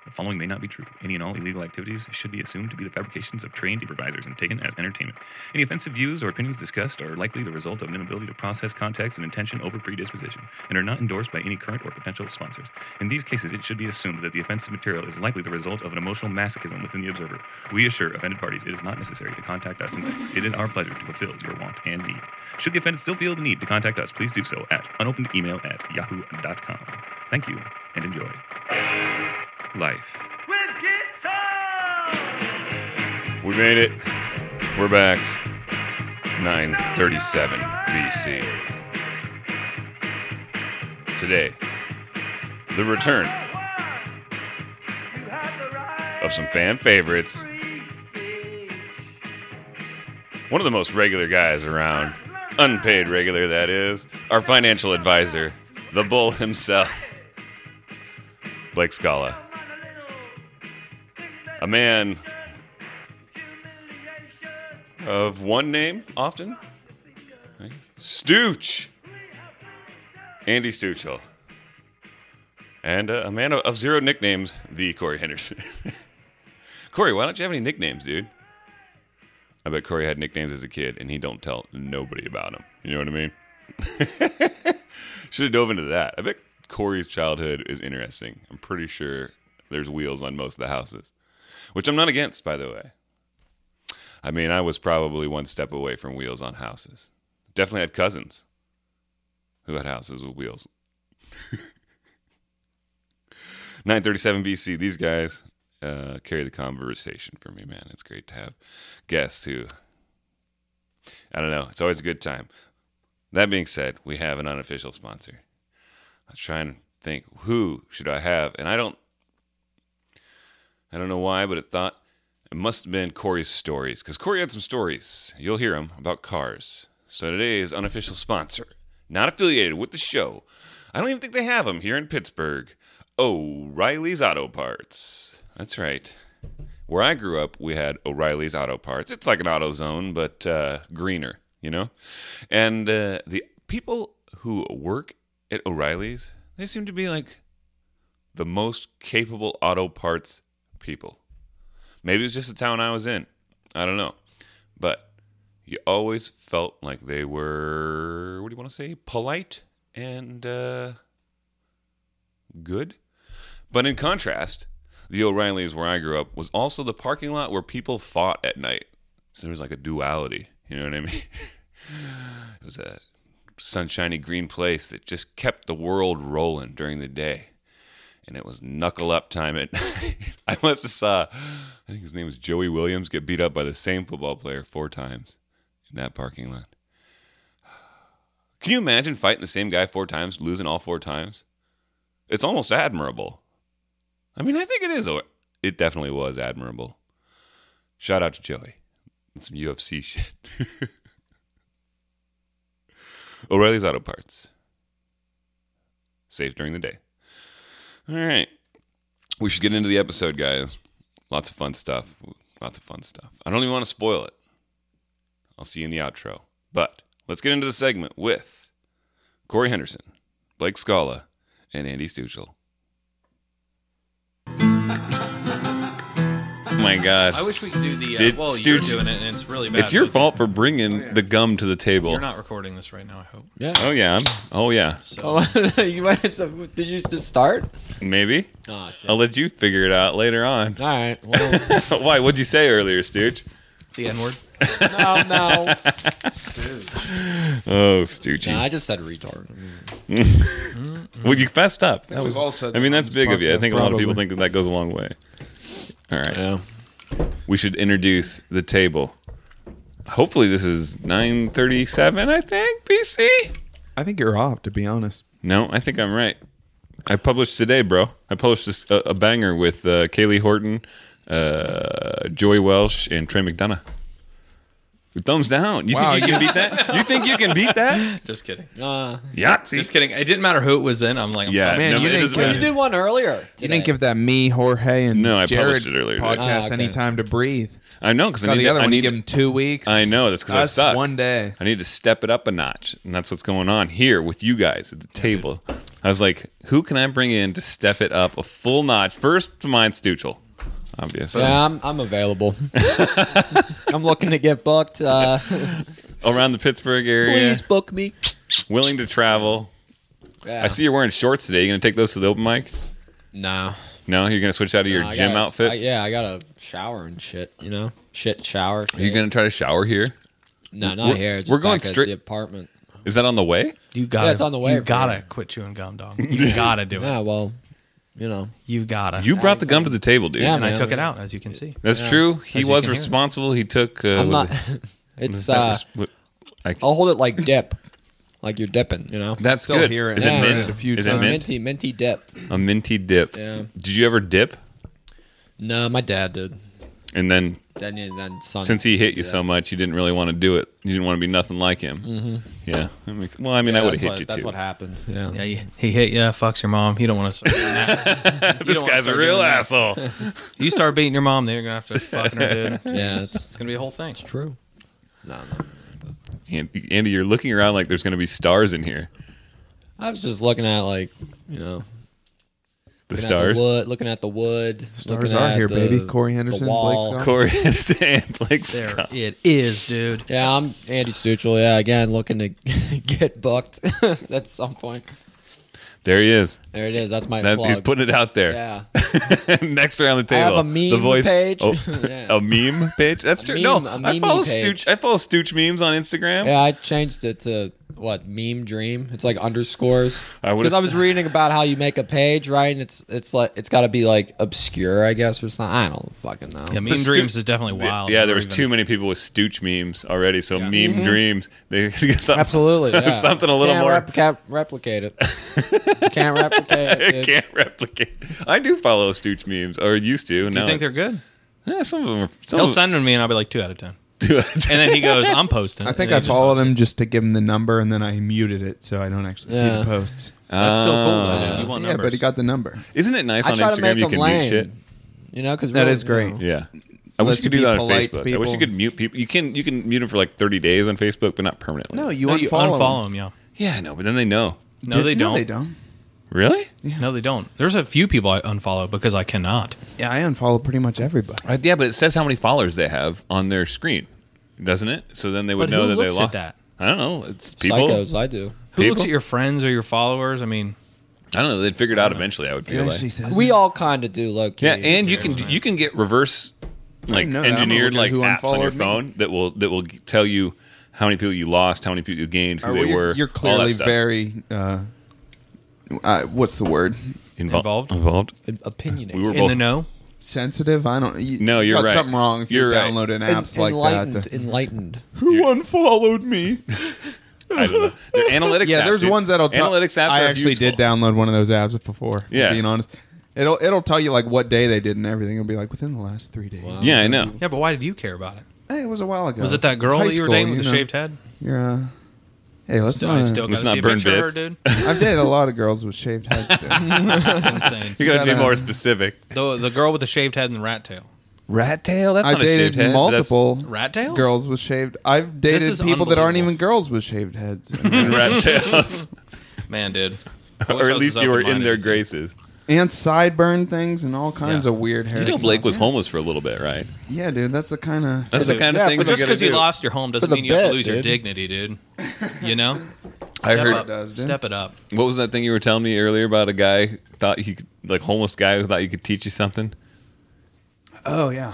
The following may not be true. Any and all illegal activities should be assumed to be the fabrications of trained improvisers and taken as entertainment. Any offensive views or opinions discussed are likely the result of an inability to process context and intention over predisposition, and are not endorsed by any current or potential sponsors. In these cases, it should be assumed that the offensive material is likely the result of an emotional masochism within the observer. We assure offended parties it is not necessary to contact us in thanks. It is our pleasure to fulfill your want and need. Should the offended still feel the need to contact us, please do so at unopenedemail@yahoo.com. Thank you, and enjoy. Life. With guitar! We made it. We're back. 937 BC. Today, the return of some fan favorites. One of the most regular guys around, unpaid regular that is, our financial advisor, the bull himself, Blake Scala. A man of one name, often. Stooch. Andy Stoochel. And a man of zero nicknames, the Corey Henderson. Corey, why don't you have any nicknames, dude? I bet Corey had nicknames as a kid, and he don't tell nobody about them. You know what I mean? Should have dove into that. I bet Corey's childhood is interesting. I'm pretty sure there's wheels on most of the houses. Which I'm not against, by the way. I mean, I was probably one step away from wheels on houses. Definitely had cousins who had houses with wheels. 937 BC, these guys carry the conversation for me, man. It's great to have guests who, I don't know, it's always a good time. That being said, we have an unofficial sponsor. I was trying to think, who should I have? And I don't know why, but it must have been Corey's stories, because Corey had some stories. You'll hear them about cars. So today's unofficial sponsor, not affiliated with the show. I don't even think they have them here in Pittsburgh. O'Reilly's Auto Parts. That's right. Where I grew up, we had O'Reilly's Auto Parts. It's like an AutoZone, but greener, you know? And the people who work at O'Reilly's, they seem to be like the most capable auto parts people. Maybe it was just the town I was in. I don't know. But you always felt like they were, what do you want to say, polite and good. But in contrast, the O'Reilly's where I grew up was also the parking lot where people fought at night. So there was like a duality. You know what I mean? It was a sunshiny green place that just kept the world rolling during the day. And it was knuckle up time at night. I must have saw, I think his name was Joey Williams, get beat up by the same football player 4 times in that parking lot. Can you imagine fighting the same guy 4 times, losing all 4 times? It's almost admirable. I mean, I think it is. It definitely was admirable. Shout out to Joey. That's some UFC shit. O'Reilly's Auto Parts. Safe during the day. All right. We should get into the episode, guys. Lots of fun stuff. I don't even want to spoil it. I'll see you in the outro. But let's get into the segment with Corey Henderson, Blake Scala, and Andy Stoochel. Oh my God. I wish we could do the, you're doing it and it's really bad. It's your fault for bringing the gum to the table. You're not recording this right now, I hope. Yeah. Oh yeah. Oh yeah. So. You might. So did you just start? Maybe. Oh, shit. I'll let you figure it out later on. All right. Well, Why? What'd you say earlier, Stooch? The N-word? no. Oh, Stoochy. Nah, I just said retard. Well, you fessed up. That was, all said I mean, that that's on big this of you. I think a lot of people probably. think that goes a long way. All right. Yeah. We should introduce the table. Hopefully this is 937, I think, BC? I think you're off, to be honest. No, I think I'm right. I published today, bro. I published a banger with Kaylee Horton, Joey Welsh, and Trey McDonough. Thumbs down. You think you can beat that? You think you can beat that? Just kidding. Yahtzee. Just kidding. It didn't matter who it was in. I'm like, Yeah, Man, no, you it didn't doesn't give- matter. You did one earlier. You didn't give that me, Jorge, and No, I Jared published it earlier today. podcast okay. any time to breathe. I know, because I Got need the other to, I one, you need give him 2 weeks. I know, that's because I Us, suck. one day. I need to step it up a notch, and that's what's going on here with you guys at the table. I was like, who can I bring in to step it up a full notch? First to mind, Stuchel, obviously. Yeah, I'm available. I'm looking to get booked. Around the Pittsburgh area. Please book me. Willing to travel. Yeah. I see you're wearing shorts today. You going to take those to the open mic? No. No? You're going to switch out of your No, I gym gotta- outfit? I gotta shower and shit. Shower. Are you going to try to shower here? No, not We're- here. Just we're going back at straight- the apartment. Is that on the way? You gotta. Yeah, it's on the way You for gotta you. quit chewing gum, dog. You gotta do it. Yeah, well, You gotta. You brought the gum to the table, dude. Yeah, and I man. took it out, as you can see. That's true. He As you was can hear. responsible. He took... I'm not. It's It's I'll hold it like dip, like you're dipping. That's Still good. hear it. Is it Yeah, mint? a few Is it times. mint? minty dip. A minty dip. Yeah. Did you ever dip? No, my dad did. And then, Then son. since he hit you so much, you didn't really want to do it. You didn't want to be nothing like him. Mm-hmm. Yeah. That makes, well, I mean, I would have hit you That's too. what happened. Yeah. Yeah, he hit you, fucks your mom. You don't want to start doing that. This guy's a real asshole. You start beating your mom, then you're going to have to fucking her, dude. Yeah, It's it's going to be a whole thing. true. No. Andy, you're looking around like there's going to be stars in here. I was just looking at The looking stars. at the wood, looking at the wood. Stars are here, baby. Corey Henderson, the Blake wall. Scott. Corey Anderson and Blake There Scott. it is, dude. Yeah, I'm Andy Stuchel. Yeah, again, looking to get booked at some point. There he is. There it is. That's my That, plug. he's putting it out there. Yeah. Next around the I have table. a meme the voice. page. Oh, Yeah. A meme page? That's true. meme- No, a I follow meme-y page. Stooch. I follow Stooch memes on Instagram. Yeah, I changed it to meme dream. It's like underscores. I would've Because I was reading about how you make a page, right? And it's like it's got to be like obscure, I guess, or something. I don't fucking know. Yeah, Meme Dreams is definitely wild. Yeah, there Never was even- too many people with Stooch memes already. So meme dreams. They get something, Absolutely, yeah. something a little Can't more. can't replicate it. Can't replicate it. dude. Can't replicate. I do follow Stooch memes, or used to. Do you think they're good? Yeah, some of them are. Some He'll of send them to me, and I'll be like 2 out of 10. them. And then he goes, "I'm posting." I think And I he just followed posts it. him just to give him the number, and then I muted it so I don't actually see Yeah. the posts. That's still cool. Oh. Though, dude. You want Yeah, numbers. but he got the number. Isn't it nice I on try to make Instagram you them can lame. mute shit? Because That is great. Yeah. I wish Lets you could you do be that on polite to Facebook. I wish you people. could mute people. You can mute them for like 30 days on Facebook, but not permanently. No, you No, unfollow. you unfollow him. Yeah. Yeah, I know, but then they know. No, they don't. No, they don't. Really? No, they don't. There's a few people I unfollow because I cannot. Yeah, I unfollow pretty much everybody. Yeah, but it says how many followers they have on their screen, doesn't it? So then they would But know who that they looks lost. at that? I don't know. It's people. Psychos, I do. Who People? looks at your friends or your followers? I mean, I don't know. They'd figure it out eventually. I would It feel like. actually says We all kind of do, low key. Yeah, and you can get reverse like know that. I'm engineered looking like at who apps on your unfollowed me. phone that will tell you how many people you lost, how many people you gained, who Or, they well, were. You're all that clearly stuff. very. What's the word? Involved? Involved. opinionated. We were in both. the know. Sensitive? I don't. You, No, you're got right. something wrong if you're You're right. downloading apps like enlightened, that. enlightened. Who unfollowed me? I don't know. They're analytics. Yeah, apps, there's dude. ones that'll tell. analytics apps. I are actually useful. did download one of those apps before. Yeah. Being honest, it'll tell you like what day they did and everything. It'll be like within the last 3 days. Wow. Yeah, I know. Yeah, but why did you care about it? Hey, it was a while ago. Was it that girl High that you were school, dating with the know. shaved head? You're. Hey, let's Still, I not. still Let's gotta not see a burn picture of her, bits. dude. I've dated a lot of girls with shaved heads. Dude. Insane. You got to be gotta- more specific. The girl with the shaved head and the rat tail. Rat tail. That's I not a shaved dated head. multiple Rat tails? girls with shaved. I've dated is people that aren't unbelievable. even girls with shaved heads, That's rat tails. Man, dude. I wish or I at was least as you were in open-minded their as you. graces. and sideburn things and all kinds Yeah. of weird hair. You know, Blake was homeless for a little bit, right? Yeah, dude, that's the kind of. That's the kind of yeah, things But you just got to because you do. lost your home doesn't the mean you have to bit, lose your dude. dignity, dude. You know? I Step heard. up. does, dude. Step it up. What was that thing you were telling me earlier about a guy thought he could, like homeless guy who thought you could teach you something? Oh yeah.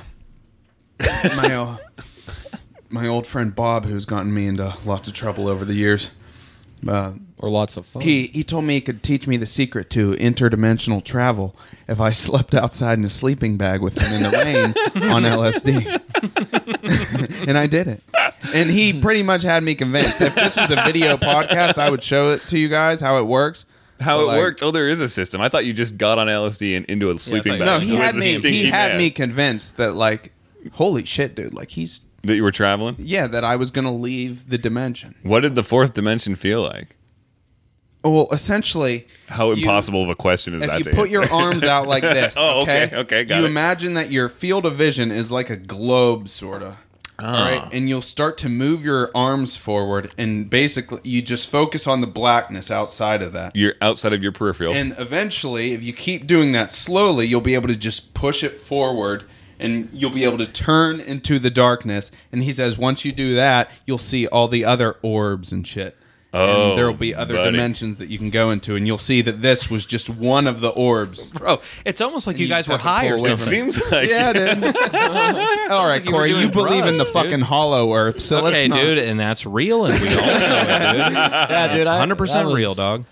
My old friend Bob, who's gotten me into lots of trouble over the years. Or lots of fun. He told me he could teach me the secret to interdimensional travel if I slept outside in a sleeping bag with him in the rain on LSD. And I did it. And he pretty much had me convinced. If this was a video podcast, I would show it to you guys how it works. How But, it like- worked? Oh, there is a system. I thought you just got on LSD and into a sleeping thought- bag. No, he with had the me. stinky He had man. me convinced that, like, holy shit, dude! Like that you were traveling. that I was gonna leave the dimension. What did the fourth dimension feel like? Well, essentially, How you- impossible of a question is if that? you to put answer? your arms out like this, Oh, okay, okay, got you it. imagine that your field of vision is like a globe, sort of. All right, and you'll start to move your arms forward, and basically you just focus on the blackness outside of that. You're outside of your peripheral. And eventually, if you keep doing that slowly, you'll be able to just push it forward, and you'll be able to turn into the darkness. And he says once you do that, you'll see all the other orbs and shit. Oh, and there will be other buddy. dimensions that you can go into, and you'll see that this was just one of the orbs. Bro, it's almost like you you guys just were have to high or pull away it from something. seems like Yeah, dude. All right, you were Corey, you doing believe in the drugs, dude. fucking hollow Earth, so Okay, let's not. dude, and that's real, and we all know it, dude. Yeah, dude, That's that 100% was- real, dog.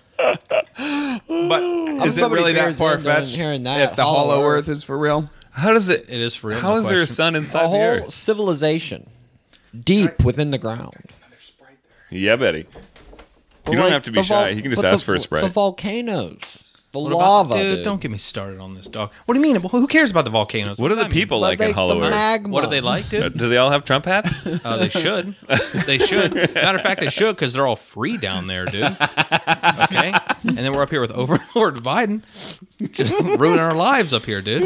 But is it so many really that years far into fetched? hearing that If the hollow hollow Earth- Earth is for real, How does it? It is for real. How no is there a question. sun inside A the whole Earth? civilization deep within the ground. Yeah, Betty. You don't have to be shy. You can just ask for a Sprite. The volcanoes, the What about- lava, dude, dude. don't get me started on this, dog. What do you mean? Who cares about the volcanoes? What are does the that mean? people But like in the Hollow Earth? magma. What do they like, dude? Do they all have Trump hats? They should. They should. Matter of fact, they should because they're all free down there, dude. Okay? And then we're up here with Overlord Biden just ruining our lives up here, dude.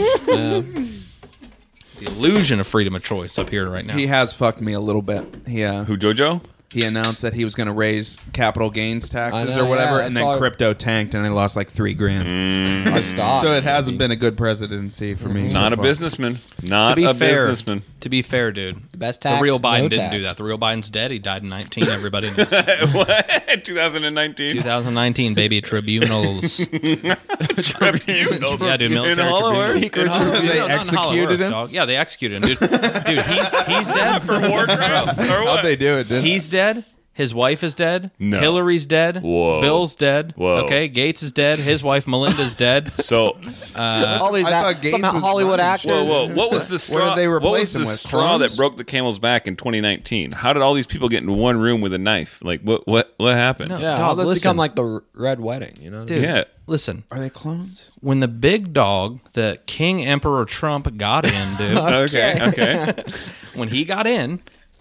The illusion of freedom of choice up here right now. he has fucked me a little bit. Who, JoJo? He announced that he was going to raise capital gains taxes I know, or whatever, yeah, and that's then all- crypto tanked, and I lost like $3,000. Our stocks, So it hasn't maybe. been a good presidency for me. Not so a far. businessman. Not to be a fair, businessman. to be fair, dude, The best the tax. real Biden no didn't tax. do that. The real Biden's dead. He died in 19. Everybody knows. What? 2019? 2019, baby. Tribunals. Tribunals. Yeah, dude. Military In Hollow Earth? tribunals. In Hollow Earth? They No, not in Hollow executed Earth, him? dog. Yeah, they executed him, dude. Dude, he's dead. For war crimes? Or How'd what? they do it? Didn't He's dead. His wife is dead. No. Hillary's dead. Whoa. Bill's dead. Whoa. Okay. Gates is dead. His wife Melinda's dead. So, All these I thought Gates some was Hollywood running actors. whoa, whoa. What was the What straw? did they what replace was the him with? straw Clones? that broke the camel's back in 2019? How did all these people get into one room with a knife? Like, what happened? No. Yeah, Dog, all this listen. become like the Red Wedding, you know? Dude, Yeah. listen. Are they clones? When the big dog, the King Emperor Trump, got in, dude, Okay. when he got in,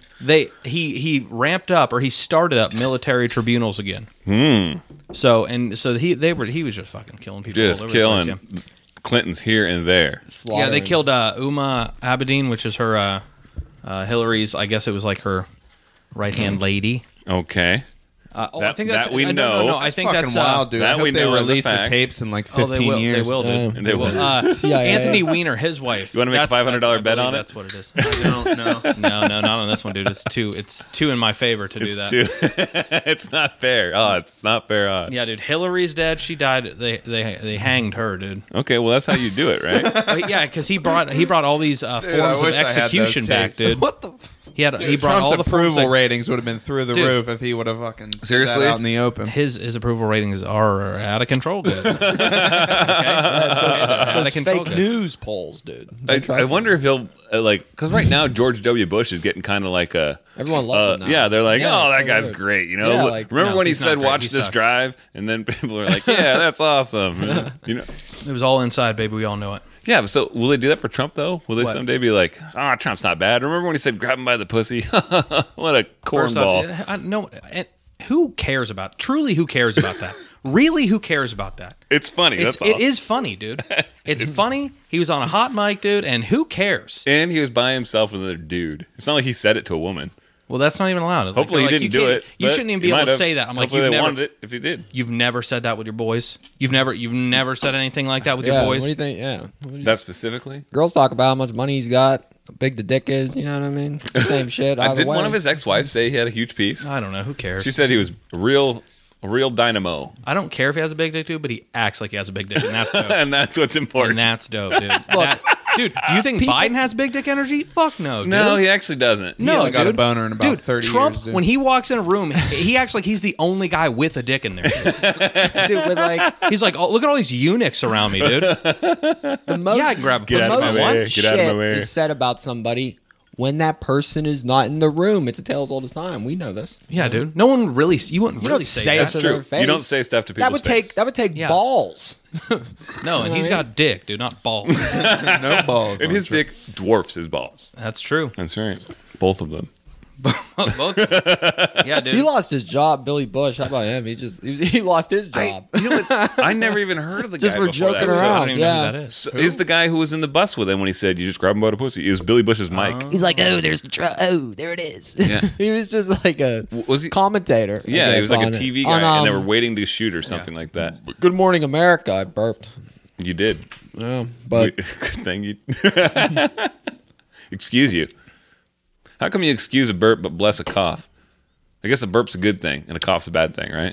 he ramped up or he started up military tribunals again. So he was just fucking killing people. Just all over the place, killing Clintons here and there. Yeah, they killed Uma Abedin, which is her Hillary's. I guess it was like her right hand lady. Okay. I That- think that's that we no, know. No, I think Fucking that's wild, dude. that I hope we they know as a release the fact. tapes in like 15 they will, years. They will, dude. They will. CIA. Anthony Weiner, his wife. You wanna make a $500 bet on it? That's what it is. No, not on this one, dude. It's two in my favor to do that. It's not fair. Oh, it's not fair. Yeah, dude. Hillary's dead. She died. They hanged her, dude. Okay, well that's how you do it, right? But yeah, because he brought all these forms of wish I had those execution back, tapes. dude. What the? He brought Trump's all the forms approval of, ratings would have been through the Dude. roof if he would have fucking said Seriously? that out in the open. his approval ratings are out of control, dude. Okay? Out of Those control, fake good. news polls, dude. I wonder if he'll because right now George W. Bush is getting kind of like a. Everyone loves him now. Yeah, they're like, Yeah, oh, it's that so guy's weird. great. You know, Yeah, like- remember No, when he he's not said, great. "Watch He this sucks. drive," and then people are like, "Yeah, that's awesome." You know, It was all inside, baby. We all know it. yeah. But so, will they do that for Trump though? Will they What? someday be like, "Ah, Trump's not bad"? Remember when he said, "Grab him by the pussy"? What a First off, cornball! no, and who cares about? Truly, who cares about that? Really, who cares about that? It's funny. It that's all. is funny, dude. It's funny. He was on a hot mic, dude, and who cares? And he was by himself with another dude. It's not like he said it to a woman. Well, that's not even allowed. Hopefully, Like, he you didn't do can't- it. You but shouldn't even he be able might to have. say that. I'm like, Hopefully you've they never, wanted it if he did. you've never said that with your boys. You've never said anything like that with your Yeah, boys. what do you think? Yeah. What do you- That specifically. Girls talk about how much money he's got, how big the dick is. You know what I mean? It's the same shit. either Did one way. of his ex-wives say he had a huge piece? I don't know. Who cares? She said he was a real dynamo, I don't care if he has a big dick, dude, but he acts like he has a big dick, and that's dope. and that's what's important. And that's dope, dude. Dude, do you think Biden has big dick energy? Fuck no, dude. No, he actually doesn't. No, only got a dude. boner in about Dude, 30 Trump, years, dude. when he walks in a room, he acts like he's the only guy with a dick in there. Dude, with like He's like, oh, look at all these eunuchs around me, dude. the most, Yeah, I can grab a Get the out of my most way. Get out of my shit way. is said about somebody when that person is not in the room. It's a tale as old as time. We know this. Yeah, dude. No one really, you wouldn't You really don't say say that. it to True. their face. You don't say stuff to people's That would take Yeah. balls. No, and he's got dick, dude, not balls. No balls. And on his Trump. dick dwarfs his balls. That's true. That's right. Both of them. Both. Yeah, dude. He lost his job, Billy Bush. How about him? He lost his job. I never even heard of the Just guy for before joking that. So- I around. don't even know Yeah. who that is. So he's the guy who was in the bus with him when he said, "You just grab him by the pussy." It was Billy Bush's mic. He's like, oh, there's the oh, there it is. Yeah. He was just like a Was he? commentator. I Yeah, he guess, was like a on it. TV guy, On, and they were waiting to shoot or something like that. Good Morning America. I burped. You did. Yeah, but Good thing you. Excuse you. How come you excuse a burp but bless a cough? I guess a burp's a good thing and a cough's a bad thing, right?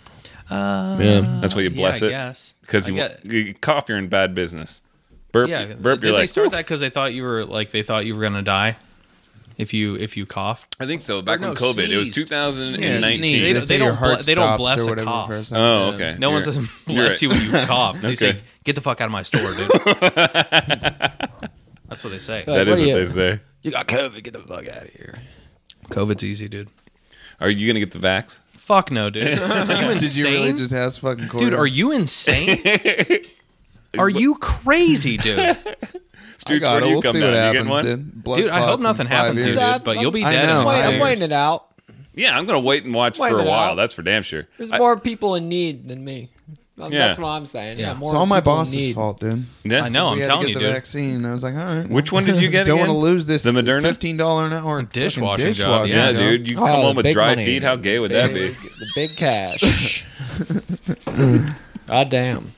yeah. That's why you bless I it. guess. Because I you, get- you cough, you're in bad business. Burp, Yeah. burp. Did You're they like. start "Whew." that because they thought you were gonna die if you cough? I think so. Back Or when no, COVID, it was sneezed. 2019. They say don't your heart ble- they don't stops bless or a whatever cough. for a second. Oh, okay. No one You're- says you're bless right. you when you cough. They say Okay. get the fuck out of my store, dude. That's what they say. That is what they say. You got COVID. Get the fuck out of here. COVID's easy, dude. Are you gonna get the vax? Fuck no, dude. Are you insane? Did you really just ask fucking Corey? Dude, are you insane? Are you crazy, dude? I Stooge, got where it. do you We'll come see down? what You happens, getting one? dude. Blood Dude, I hope clots in nothing 5 happens to you, years. dude, but you'll be I dead know. in Wait, 5 I'm years. waiting it out. Yeah, I'm gonna wait and watch Wait for a it while. out. That's for damn sure. There's I- more people in need than me. That's what I'm saying. Yeah. Yeah, more It's all my people in boss's need. fault, dude. Yeah. I know. We I'm had telling to you, get the dude. vaccine. I was like, all right. Which one did you get? Don't again? want to lose this The Moderna? $15 an hour Dishwashing fucking job, Yeah, job. dude. You Oh, come the home with big dry money. feet. How gay would that be? The big cash. God damn.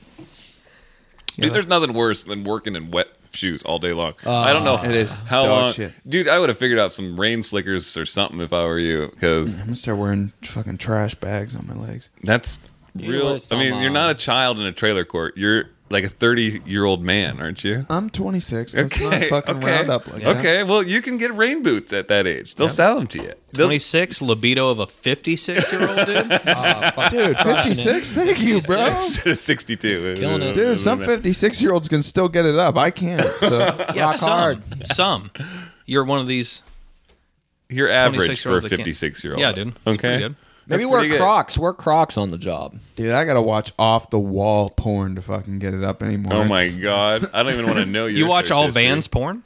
Dude, there's nothing worse than working in wet shoes all day long. I don't know It is how dog long. shit. Dude, I would have figured out some rain slickers or something if I were you, because I'm gonna start wearing fucking trash bags on my legs. that's You real. wear I some, mean, you're not a child in a trailer court. You're like a 30-year-old man, aren't you? I'm 26. Let's not fucking okay. round up like that. Okay, well, you can get rain boots at that age. They'll sell them to you. They'll- 26, libido of a 56-year-old dude. Dude, 56? Thank you, bro. 62. Killing it. Dude, some 56-year-olds can still get it up. I can't. So Yeah, Rock hard. Some. You're one of these. You're average for a 26-year-olds that can't- 56-year-old. Yeah, dude. That's Okay. pretty good. Maybe That's wear pretty good. Crocs. Wear Crocs on the job. dude, I gotta watch off the wall porn to fucking get it up anymore. Oh my It's- god. I don't even want to know your You watch search all history. Vans porn?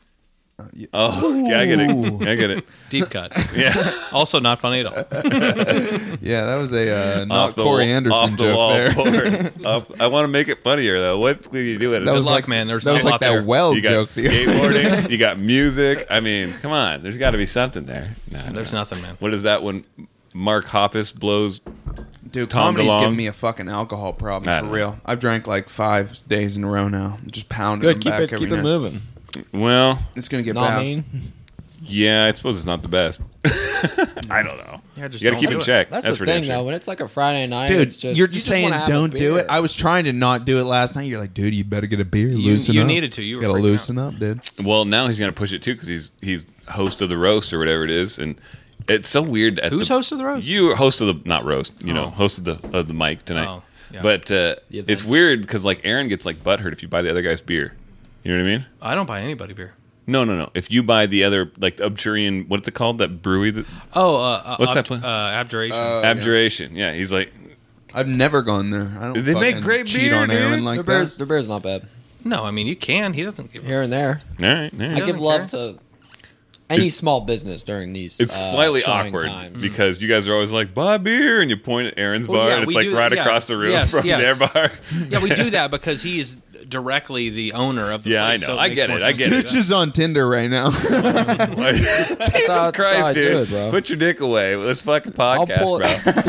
Oh, yeah, I get it. I get it. Deep cut. Yeah. Also not funny at all. Yeah, that was a not Off the Corey wall- Anderson off the joke wall there. porn. I want to make it funnier though. What do you do it? That was Good luck, like, man. There's that was not a like lot that there. weld You got joke. skateboarding. You got music. I mean, come on. There's got to be something there. No, There's nothing, man. What is that when Mark Hoppus blows? Dude, Tom comedy's DeLonge. giving me a fucking alcohol I problem don't for know. real. I've drank like 5 days in a row now. Just pounding Good. them Keep back it. every Keep it night. moving. Well, It's gonna get Not bad. mean. yeah, I suppose it's not the best. I don't know. Yeah, just You got to don't keep do in it. check. That's for the damn thing, sure. though. When it's like a Friday night, Dude, it's just you're you just saying wanna have a don't do beer. it. I was trying to not do it last night. You're like, dude, you better get a beer. Loosen you up. needed to. You were gotta freaking loosen up, dude. Well, now he's going to push it too because he's host of the roast or whatever it is, and it's so weird. At Who's host of the roast? You host of the not roast. You know, Oh. host of the mic tonight. Oh, yeah. But it's event. weird because like Aaron gets like butthurt if you buy the other guy's beer. You know what I mean? I don't buy anybody beer. No. If you buy the other like the Abjurian, what's it called? That brewery? That, Oh, What's that place? Abjuration. Abjuration. Yeah, he's like, I've never gone there. I don't They make fucking great cheat beer, on Aaron dude. like The that. beer's not bad. no, I mean you can. He doesn't give. Here and there. all right. All right. I give doesn't love care. to any small business during these. It's slightly trying awkward times. because you guys are always like, buy beer, and you point at Aaron's Well, bar, yeah, and it's we like do- right yeah. across the room Yes, from yes. their bar. Yeah, we do that because he's directly the owner of the Yeah, place. I so know. I makes get more it. I sense get to do it. It's that. just on Tinder right now. Like, Jesus that's how Christ, I do dude. it, bro. Put your dick away. Let's fucking I'll podcast, pull bro.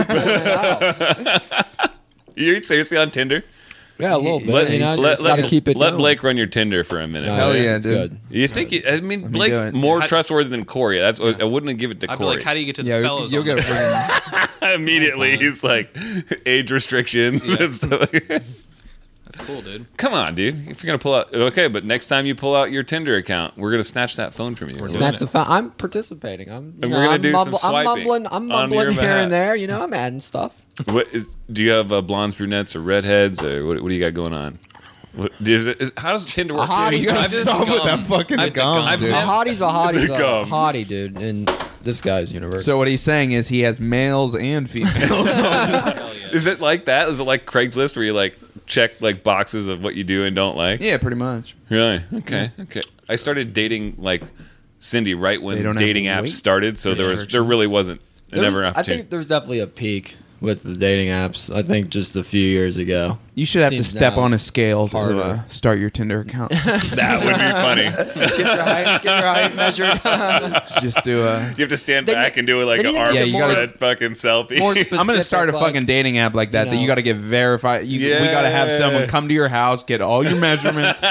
it out. You're seriously on Tinder? Yeah, a little bit. Let, you know, let, just gotta keep it. let going. Blake run your Tinder for a minute. No, Hell it's- yeah, it's dude. good. You think? I mean, me Blake's do it. more How- trustworthy than Corey. That's I wouldn't give it to I'd be Corey. like, how do you get to the Yeah, fellows? you'll on get this? friends. Immediately, he's like age restrictions. and stuff. That's cool, dude. Come on, dude. If you're gonna pull out, okay, but next time you pull out your Tinder account, we're gonna snatch that phone from you. Snatch the phone. I'm participating. I'm. And we're gonna do some swiping I'm on your mumbling here behalf. and there. You know, I'm adding stuff. Do you have blondes, brunettes, or redheads, or what do you got going on? How does Tinder work? hottie. You gotta I've just stop with gum. that fucking I've gum, gum. dude. A hottie's a hottie's a Gum. hottie, dude. In this guy's universe. So what he's saying is he has males and females. Hell yeah. Is it like that? Is it like Craigslist where you like check like boxes of what you do and don't like? Yeah, pretty much. Really? Okay. Okay. I started dating like Cindy right They when don't have dating weight apps started, so there restrictions. really wasn't never an I opportunity. think there's definitely a peak with the dating apps. I think just a few years ago. You should have to Seems step now on a it's scale to harder. start your Tinder account. That would be funny. Get your height measured. Just do a. You have to stand Then back you- and do like then an you arm get you gotta- spread fucking selfie. More specific, I'm gonna start a like, fucking dating app like that. you That you know. got to get verified. We got to have someone come to your house, get all your measurements,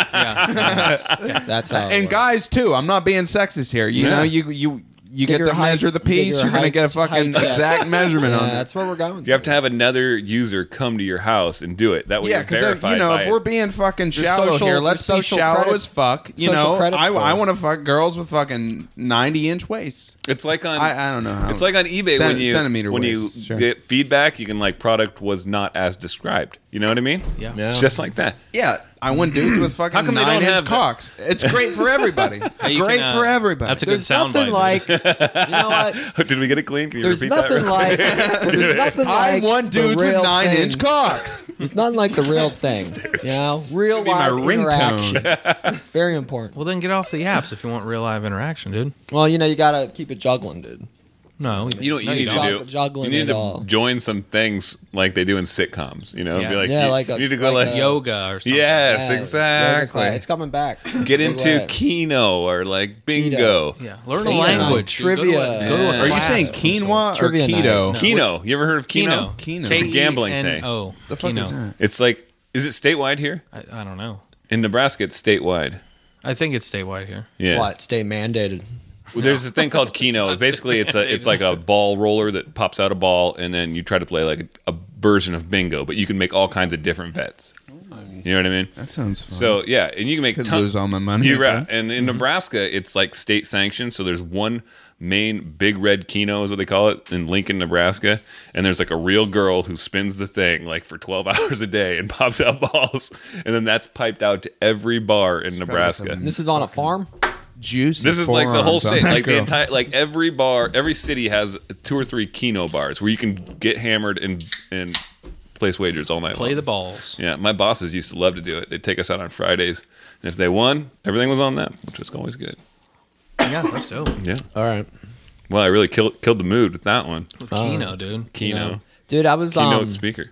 That's how. it and works. guys too. I'm not being sexist here. You know, you get your to height- measure the you get piece. your You're gonna height- get a fucking height check. exact measurement Yeah, on it. that's where we're going. You have to have another user come to your house and do it. That way Yeah, you're because verified. you know, by if it. we're being fucking shallow social- here, let's be social shallow credit- as fuck. You social know, credit I score. want to fuck girls with fucking 90-inch waists. It's like on I don't know. How, it's like on eBay centimeter when you waist, sure. get feedback, you can like product was not as described. You know what I mean? Yeah. Yeah. It's just like that. yeah. I want dudes with How fucking come they don't 9-inch have that? cocks. It's great for everybody. you Great can, for everybody. That's a good There's sound nothing bite. like. You know what? Did we get it clean? Can you There's repeat nothing that? like. There's nothing I like. want the dudes with real 9-inch thing. cocks. There's nothing like the real thing. You know, real Be my life ringtone. interaction. Very important. Well, then get off the apps if you want real live interaction, dude. Well, you know, you gotta keep it juggling, dude. No, You know what you no, need don't. to do? Juggling You need it to all. join some things like they do in sitcoms. You know, Yes. be like, Yeah, you, like a- you need to go like like, a- Yoga or something. yes, Yeah, yoga exactly. class. It's coming back. Get Big into way. Keno or like bingo. Yeah, learn a Keno. language. Trivia. Go to a Yeah. Are you class saying of some sort. quinoa or Trivia night. keto? No. Keno. You ever heard of Keno? Keno. It's a gambling thing. K-E-N-O. The fuck Keno. is that? It's like, is it statewide here? I don't know. In Nebraska, it's statewide. I think it's statewide here. Yeah. What? Stay mandated. Well, there's a thing called Keno. Basically, it's like a ball roller that pops out a ball, and then you try to play like a version of bingo, but you can make all kinds of different bets. You know what I mean? That sounds fun. So yeah, and you can make Could lose all my money. You're at right. that. And in Nebraska, it's like state sanctioned. So there's one main big red Keno is what they call it in Lincoln, Nebraska. And there's like a real girl who spins the thing like for 12 hours a day and pops out balls. And then that's piped out to every bar in Nebraska. This is on a farm. Juicy. This is like the whole forearms on state, that like the girl. entire, like every bar, every city has 2 or 3 Keno bars where you can get hammered and place wagers all night Play long. the balls. Yeah, my bosses used to love to do it. They'd take us out on Fridays, and if they won, everything was on them, which was always good. Yeah, that's dope. Yeah. All right. Well, I really killed the mood with that one. With Keno, dude. Keno, Dude, I was keynote speaker.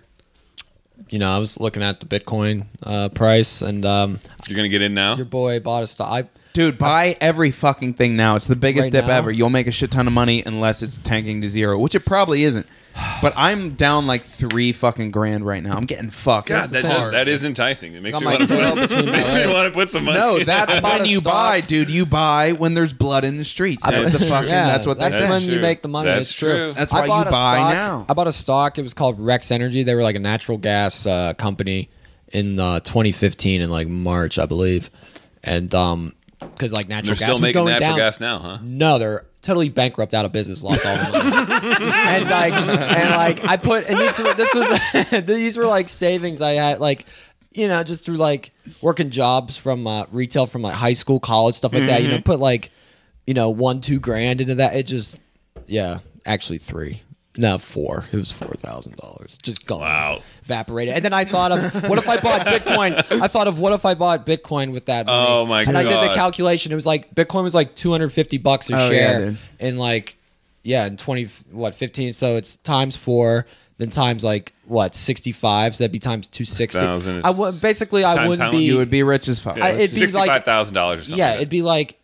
you know, I was looking at the Bitcoin price, and You're gonna get in now. your boy bought a stock. Dude, buy every fucking thing now. It's the biggest Right dip now? ever. You'll make a shit ton of money unless it's tanking to zero, which it probably isn't. But I'm down like $3 fucking grand right now. I'm getting fucked. God, that is enticing. It makes Got you my want tail to between my legs. want to put some money. No, that's bought when a you stock. buy, dude. You buy when there's blood in the streets. That's the fucking. Yeah, that's what. that's That's when true. you make the money. That's It's true. true. That's I why bought you a buy stock. now. I bought a stock. It was called Rex Energy. They were like a natural gas company in 2015 in like March, I believe, and because like natural They're gas still was making going natural down. gas now, huh? No, they're totally bankrupt, out of business, lost all the money. and like I put, and this was these were like savings I had, like, you know, just through like working jobs from retail from like high school, college, stuff like that. You know, put like, you know, $1-2 grand into that. It just, yeah, actually 3. No, 4. It was $4,000. Just gone. Wow. Evaporated. And then I thought of, what if I bought Bitcoin? I thought of, what if I bought Bitcoin with that money? Oh, my And I did the God. calculation. It was like, Bitcoin was like $250 a Oh, yeah, share dude. in like, yeah, in 15. So it's times 4, then times like, what, 65. So that'd be times 260. 1,000 is I would, basically, I times wouldn't how be. much? You would be rich as fuck. it'd be like, $65,000 or something. yeah, like it'd be like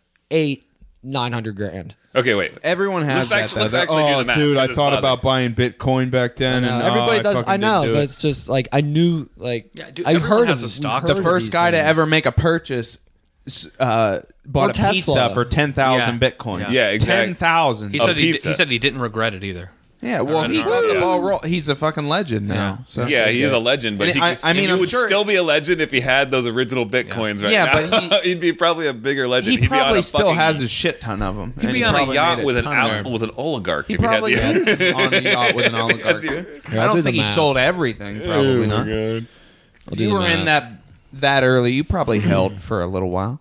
800-900 grand. that. Okay, wait. Everyone has Let's that. let's though. actually do the math. dude, I This thought bothers about me. buying Bitcoin back then. I know. And Everybody does. fucking I know, didn't do but it. it's just like I knew, like, Yeah, dude, I everyone heard has of a stock. we've the heard of first these guy to things. ever make a purchase bought Or a Tesla. pizza for 10,000 Yeah. Bitcoin. Yeah, exactly. 10,000. He A said pizza. he said he didn't regret it either. Yeah, well, he read got it. the Yeah. ball roll. He's a fucking legend now. Yeah. So. Yeah, he is a legend, but And he, I mean, he I'm would sure- still be a legend if he had those original Bitcoins right Yeah, now. but he'd be probably a bigger legend. He He'd be on probably a still fucking- has a shit ton of them. He'd be on a yacht with an oligarch. He if probably he had the- is on a yacht with an oligarch. dude. Here, I I'll don't do think the he math. sold everything. Probably not. If I'll do you the were in math. that early, you probably held for a little while.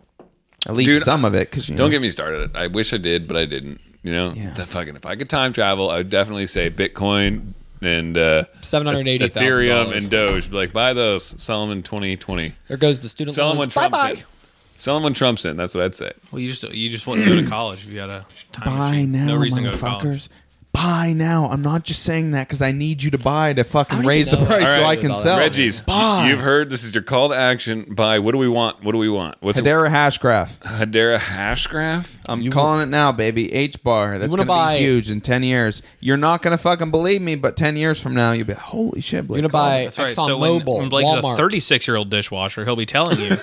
At least Dude, some of it, because Don't get me started. I wish I did, but I didn't. You know, Yeah. the fucking if I could time travel, I would definitely say Bitcoin and $780,000. Ethereum and Doge. Be like, buy those, sell them in 2020. There goes the student Sell them loans. when Trump Bye-bye. said. Sell them when Trump's in. That's what I'd say. Well, you just wouldn't go to college if you had a time Buy machine. now, No reason to go to college. motherfuckers. Buy now. I'm not just saying that because I need you to buy to fucking don't raise the even know. price All so right. I can sell. Reggie's, Buy. you've heard this is your call to action. Buy. What do we want? What do we want? What's Hedera Hashgraph. Hedera Hashgraph? I'm calling it now, baby. H-bar. That's wanna going to buy- be huge in 10 years. You're not going to fucking believe me, but 10 years from now, you'll be, holy shit, Blake. You're gonna buy That's right. So when ExxonMobil, Blake's Walmart. a 36-year-old dishwasher, he'll be telling you.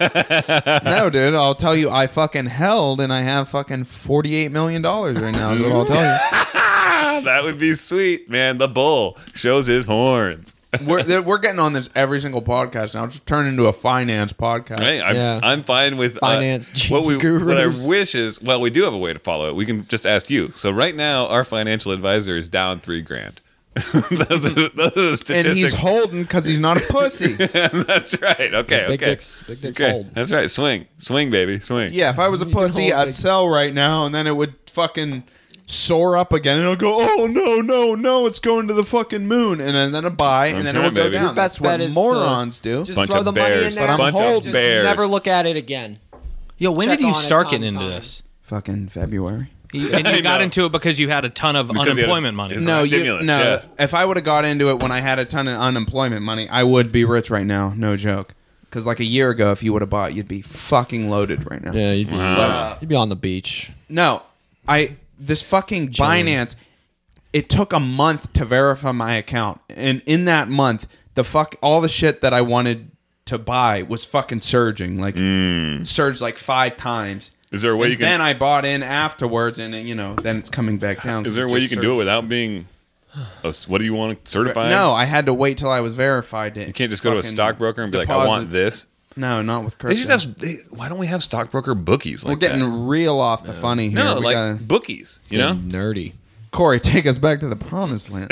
No, dude. I'll tell you, I fucking held and I have fucking $48 million right now is what I'll tell you. That would be sweet, man. The bull shows his horns. We're getting on this every single podcast now. Just turn into a finance podcast. Hey, Yeah. I'm fine with Finance what I gurus. wish is, well, we do have a way to follow it. We can just ask you. So right now, our financial advisor is down $3,000. those are the statistics. And he's holding because he's not a pussy. That's right. Okay. Big okay. dicks Okay. hold. That's right. Swing, baby, swing. Yeah, if I was a pussy, hold I'd big- sell right now, and then it would fucking soar up again, and it'll go, oh no, it's going to the fucking moon, and then it'll buy, and That's then it will right, go baby. down. Your best That's what bet is morons do. Just Bunch throw of the money bears. in there. But I'm Bunch of holding. bears. Never look at it again. Yo, when Check did you on it start time getting to into time. this? Fucking February. And I you got know. into it because you had a ton of Because he had unemployment money. his- No, Stimulus, no. yeah. If I would have got into it when I had a ton of unemployment money, I would be rich right now. No joke. Because like a year ago, if you would have bought, you'd be fucking loaded right now. Yeah, you'd be, you'd be on the beach. No, this fucking Binance. It took a month to verify my account, and in that month, all the shit that I wanted to buy was fucking surging, like surged like 5 times. Is there a way And you can? Then I bought in afterwards, and then it's coming back down. Is there a way you can do it without being? What do you want to certify? No, I had to wait till I was verified. You can't just go to a stockbroker and be like, "I want this." No, not with They should crypto. why don't we have stockbroker bookies like We're getting that? real off the funny here. No, We like gotta- bookies. You know, Nerdy. Corey, take us back to the promised land.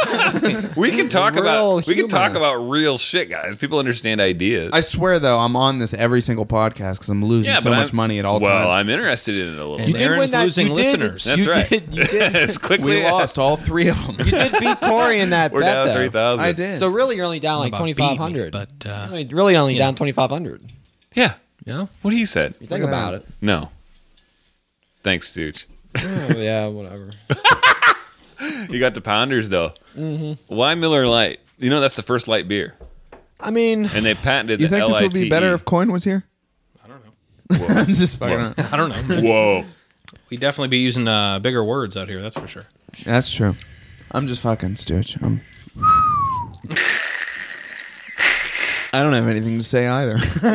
we can talk Real about humor. real shit, guys. People understand ideas. I swear, though, I'm on this every single podcast because I'm losing so much money at all well, times. I'm interested in it a little. And bit. Aaron's losing listeners. That's you right. Did, you did. As quickly We lost all 3 of them. You did beat Corey in that We're bet, down though. 3,000. I did. So really, you're only down like About beat me, 2,500. but Really only yeah. down 2,500. Yeah. You know? What he said. You think about it. No. Thanks, Stooge. Oh, yeah, whatever. You got the Pounders though. Mm-hmm. Why Miller Lite? You know that's the first light beer, I mean, and they patented You the think this would be LITE. better if Coin was here? I don't know. I'm just fucking. Whoa. around. I don't know. Whoa. We definitely be using bigger words out here. That's for sure. That's true. I'm just fucking Stooge. I don't have anything to say either.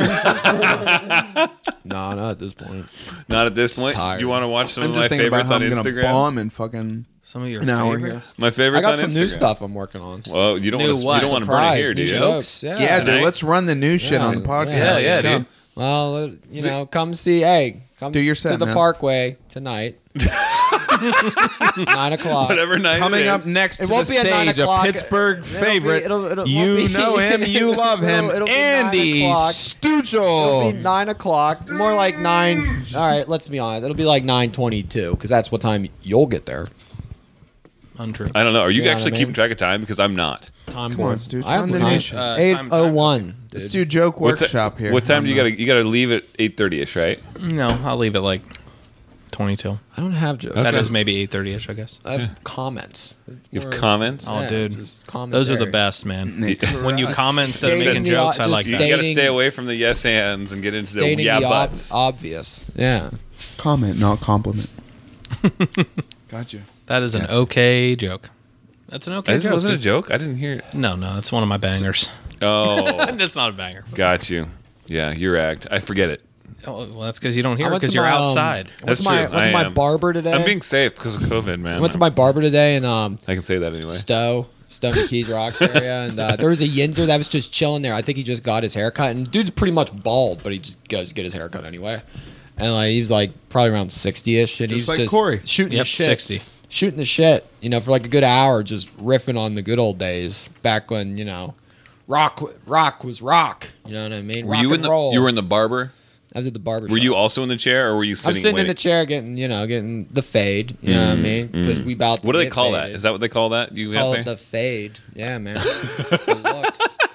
no, not at this point. Not at this point. tired. Do you want to watch some I'm of my just thinking about favorites how on I'm gonna Instagram? bomb and fucking. Some of your An hour favorites. My I favorites got on some Instagram. new stuff I'm working on. Well, you don't New want to. what? You don't want to burn it here, do New you? jokes. Yeah, Tonight? dude. Let's run the new shit Yeah, on the podcast. Yeah, Let's go. dude. Well, come see. Hey, come Do your to set, the man. Parkway tonight. 9 o'clock. Whatever night Coming it up is. next It to won't the be at 9 stage, a o'clock. Pittsburgh It'll be- favorite. it'll- it You won't be- know him, you love him, It'll be 9 Andy o'clock. It'll Stoochel. be 9 o'clock. More like 9. All right, let's be honest. It'll be like 9:22 because that's what time you'll get there. Untrue. I don't know. Are you You know what actually I mean? keeping track of time? Because I'm not. Time Come board. on, Stooge, I have run the the time. nation. time. 8:01. Let's do joke What ti- workshop here. What time do you I'm, got to? You got to leave at 8:30ish, right? No, I'll leave it like 22. I don't have jokes. That is maybe 8:30ish, I guess. I have comments. You have Or- comments. Oh, Yeah, dude. just Those are the commentary. best, man. Nick. When you comment instead of Stating making the jokes, I just like You that. state- got to Stating- stay away from the yes hands and get into the Stating yeah the buts. obvious. Yeah. Comment, not compliment. Gotcha. That is an okay joke. That's an okay This joke. was it a joke? I didn't hear it. No, that's one of my bangers. Oh, That's not a banger. got you. Yeah, your act. I forget it. Oh, well, that's because you don't hear I it went because to you're my, outside. That's Went true. to I my am. barber today. I'm being safe because of COVID, man. I went to my barber today in I can say that anyway. Stony Keys Rocks area, and there was a Yinzer that was just chilling there. I think he just got his haircut, and dude's pretty much bald, but he just goes get his haircut anyway. And like he was like probably around 60ish, and Just he's like just Corey. shooting Yep, the shit, 60. shooting the shit, for like a good hour, just riffing on the good old days back when rock was rock. You know what I mean? Were rock you in and the? roll. You were in the barber. I was at the barber. Were you also in the chair, or were you I'm sitting? sitting in waiting? the chair getting the fade. You know what I mean? Because we about to What do they get call that? faded. Is that what they call that? You Call have it there? the fade. Yeah, man. That's the look.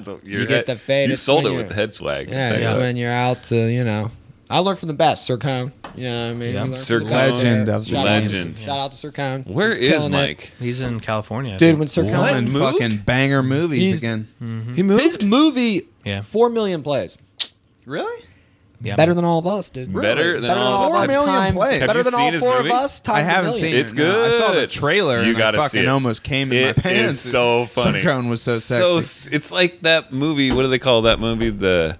your You get head. the fade. You It's sold when it with you're- the head swag. Yeah, I'll tell you it's what. when you're out to, I learned from the best, Sir Cone. You know what I mean? Yeah. You learn Sir from the best Legend there. of Shout legend. Out, shout out to Sir Cone. Where He's is killing it. Mike? He's in California. I Dude, think. when Sir What? Cone And moved? fucking banger movies He's- again. He moved. his movie, Yeah. 4 million plays. Really? Yeah, Better than all of us, dude. Better than all all of of us. us 4 million times. plays. Have Better you than seen all his 4 movie? of us times I a haven't million. seen It's it. No. I saw the good. trailer You and I gotta see fucking it. almost came in my It pants. is so funny. Sir Cone was so sexy. It's like that movie. What do they call that movie?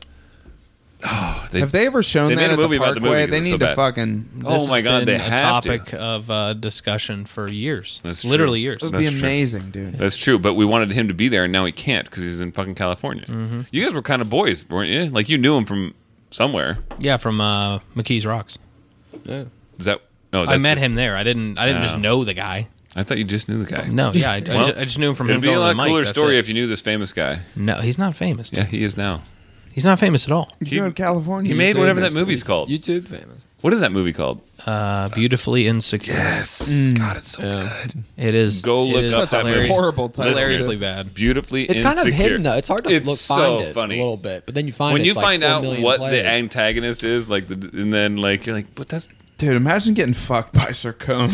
Have they ever shown They that made a at movie the about the Parkway? movie 'cause They it was need so to bad. fucking. Oh This my has God, been they a have to. topic of discussion for years. That's true. Literally years. It would That's be true. amazing, dude. That's true, but we wanted him to be there, and now he can't because he's in fucking California. Mm-hmm. You guys were kind of boys, weren't you? Like you knew him from somewhere. Yeah, from McKees Rocks. Is that? No, I that's met just- him there. I didn't just Oh. know the guy. I thought you just knew the guy. No, yeah, I Well, just knew him from him It'd be a going lot to Mike. cooler That's story it. if you knew this famous guy. No, he's not famous. Dude. Yeah, he is now. He's not famous at all. You go to California. He you made say whatever this that to movie's me. called. YouTube famous. What is that movie called? Beautifully Insecure. Yes. God, it's so good. It is. Go it look is up that movie. hilarious- Horrible title. hilariously bad. Beautifully It's Insecure. kind of hidden though. It's hard to It's find so it funny. a little bit, but then you find When you it's like find 4 out million what plays. the antagonist is, like, and then like you're like, but that's. Dude, imagine getting fucked by Sir Cone.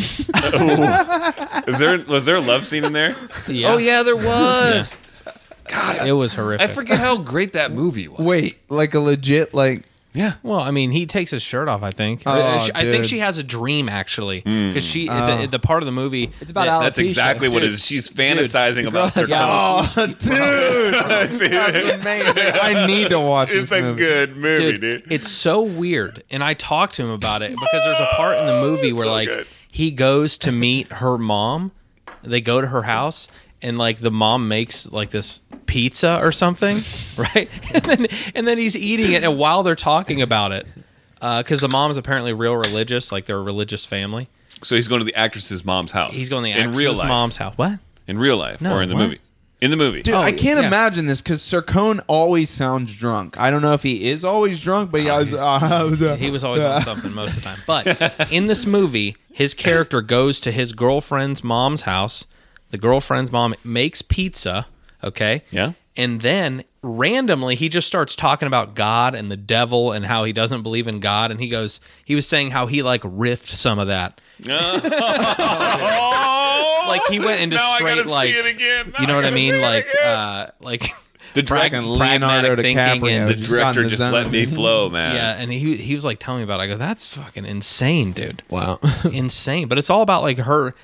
Was there a love scene in there? Yeah. Oh yeah, there was. It was horrific. I forget how great that movie was. Wait, like a legit like. Yeah. Well, I mean, he takes his shirt off. I think. Oh, I think dude. she has a dream actually, Hmm. because the part of the movie. It's about That's alopecia. exactly what it is. She's fantasizing about girl has Sir Cone. Oh, dude, See? that's amazing. I need to watch It's this a movie. good movie, dude. It's so weird, and I talked to him about it because there's a part in the movie where so like good. he goes to meet her mom. They go to her house, and like the mom makes like this pizza or something, right? And then he's eating it, and while they're talking about it, because the mom's apparently real religious, like they're a religious family. So he's going to the actress's mom's house. He's going to the in real actress's life. mom's house. What? In real life, No, or in the what? movie. In the movie. Dude, Oh, I can't yeah. imagine this because Sir Cone always sounds drunk. I don't know if he is always drunk, but he always. He was always on something most of the time. But in this movie, his character goes to his girlfriend's mom's house. The girlfriend's mom makes pizza, okay? Yeah. And then randomly he just starts talking about God and the devil and how he doesn't believe in God. And he was saying how he like riffed some of that. Like he went into Now I straight gotta like, see it again. Now you know I what I gotta mean? see it Like, again. like The Fucking director, Leonardo thinking DiCaprio. and the Just director got in the just zone. let me flow, man. yeah. And he was like telling me about it. I go, that's fucking insane, dude. Wow. Insane. But it's all about like her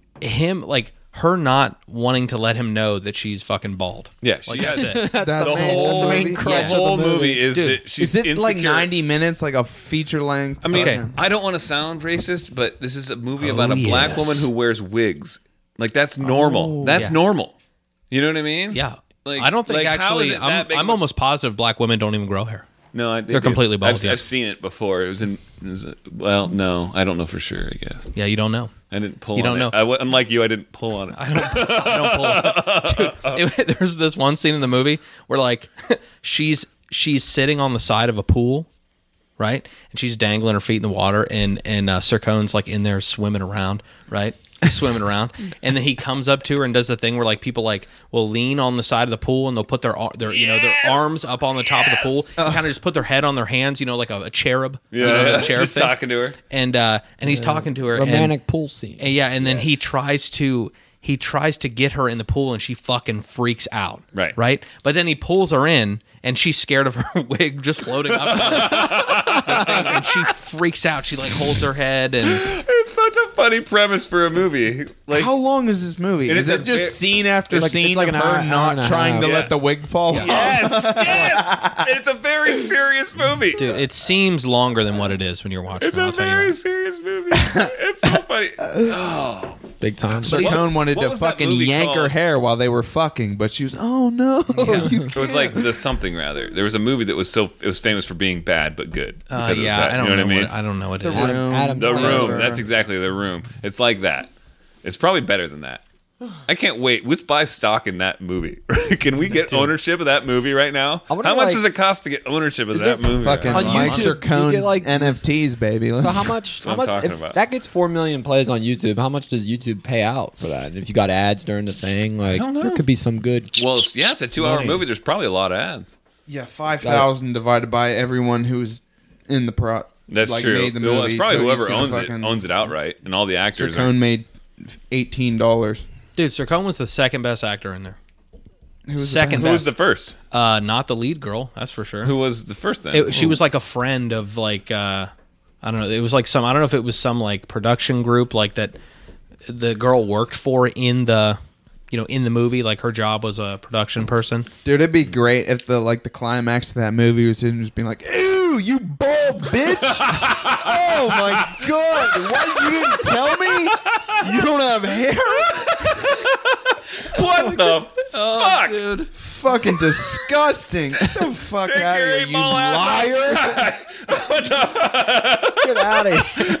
not wanting to let him know that she's fucking bald. Yeah, she Like, has that's it. it. That's The the whole, the main the crutch of the whole movie. movie is Dude, that she's Is it like insecure. 90 minutes, like a feature length? I mean, Okay. I don't want to sound racist, but this is a movie about a black yes. woman who wears wigs. Like that's normal. That's yeah. normal. You know what I mean? Yeah. Like- I don't think like, how is actually. it that big I'm of a- almost positive black women don't even grow hair. No, they They're do. completely bald, yeah. I've seen it before. It was well, no, I don't know for sure. I guess Yeah, you don't know. I didn't pull. You on don't it. know. I'm like you. I didn't pull on it. I don't pull it. Dude, there's this one scene in the movie where like she's sitting on the side of a pool, right? And she's dangling her feet in the water, and Sir Cone's like in there swimming around, right? Swimming around, and then he comes up to her and does the thing where like people like will lean on the side of the pool and they'll put their arms up on the top of the pool and kind of just put their head on their hands, like a cherub, Yeah, a cherub just thing. talking to her. And he's talking to her, Romantic pool scene. and then he tries to get her in the pool, and she fucking freaks out. Right. But then he pulls her in, and she's scared of her wig just floating up, the thing, and she freaks out. She like holds her head, and It's such a funny premise for a movie. Like, How long is this movie? It Is is it a just bit- scene after It's like- scene it's like of an her hour and not a trying to half. let the wig fall off? yes, it's a very serious movie. dude, it seems longer than what it is when you're watching. It's it, a I'll tell you very that. serious movie. It's so funny. Big time. Sir Cone wanted what to was that fucking movie yank her called? hair while they were fucking, but she was, oh no. You It was like the something rather. There was a movie that was famous for being bad but good. because of Yeah, that. I don't you know know what I mean. I don't know what it is. Adam The Sandler. Room. That's exactly The Room. It's like that. It's probably better than that. I can't wait. Let's buy stock in that movie. Can we get ownership of that movie right now? I wonder, How much like- does it cost to get ownership of that movie? Fucking On Mike YouTube, you Sircone get, like, NFTs, baby. So how much? How what I'm much? talking If about. that gets 4 million plays on YouTube, how much does YouTube pay out for that? And if you got ads during the thing, like don't know. there could be some good. Well, it's a 2-hour Money. movie. There's probably a lot of ads. Yeah, 5,000 divided by everyone who's in the pro. That's like, true. Made the Well, movie, it's probably so he's whoever gonna owns it outright, and all the actors. Sircone made $18. Dude, Sircone was the second best actor in there. Who was the Second best? Who was the first? Not the lead girl, that's for sure. Who was the first then? She was like a friend of like I don't know. It was like some I don't know if it was some like production group like that the girl worked for in the in the movie. Like her job was a production person. Dude, it'd be great if the climax of that movie was him just being like, "Ew, you bald bitch! Oh my god, what? You didn't tell me? You don't have hair? What the fuck? Dude. Fucking disgusting! Get the fuck Take out your of here, 8 you Ball ass liar!" Get out of here!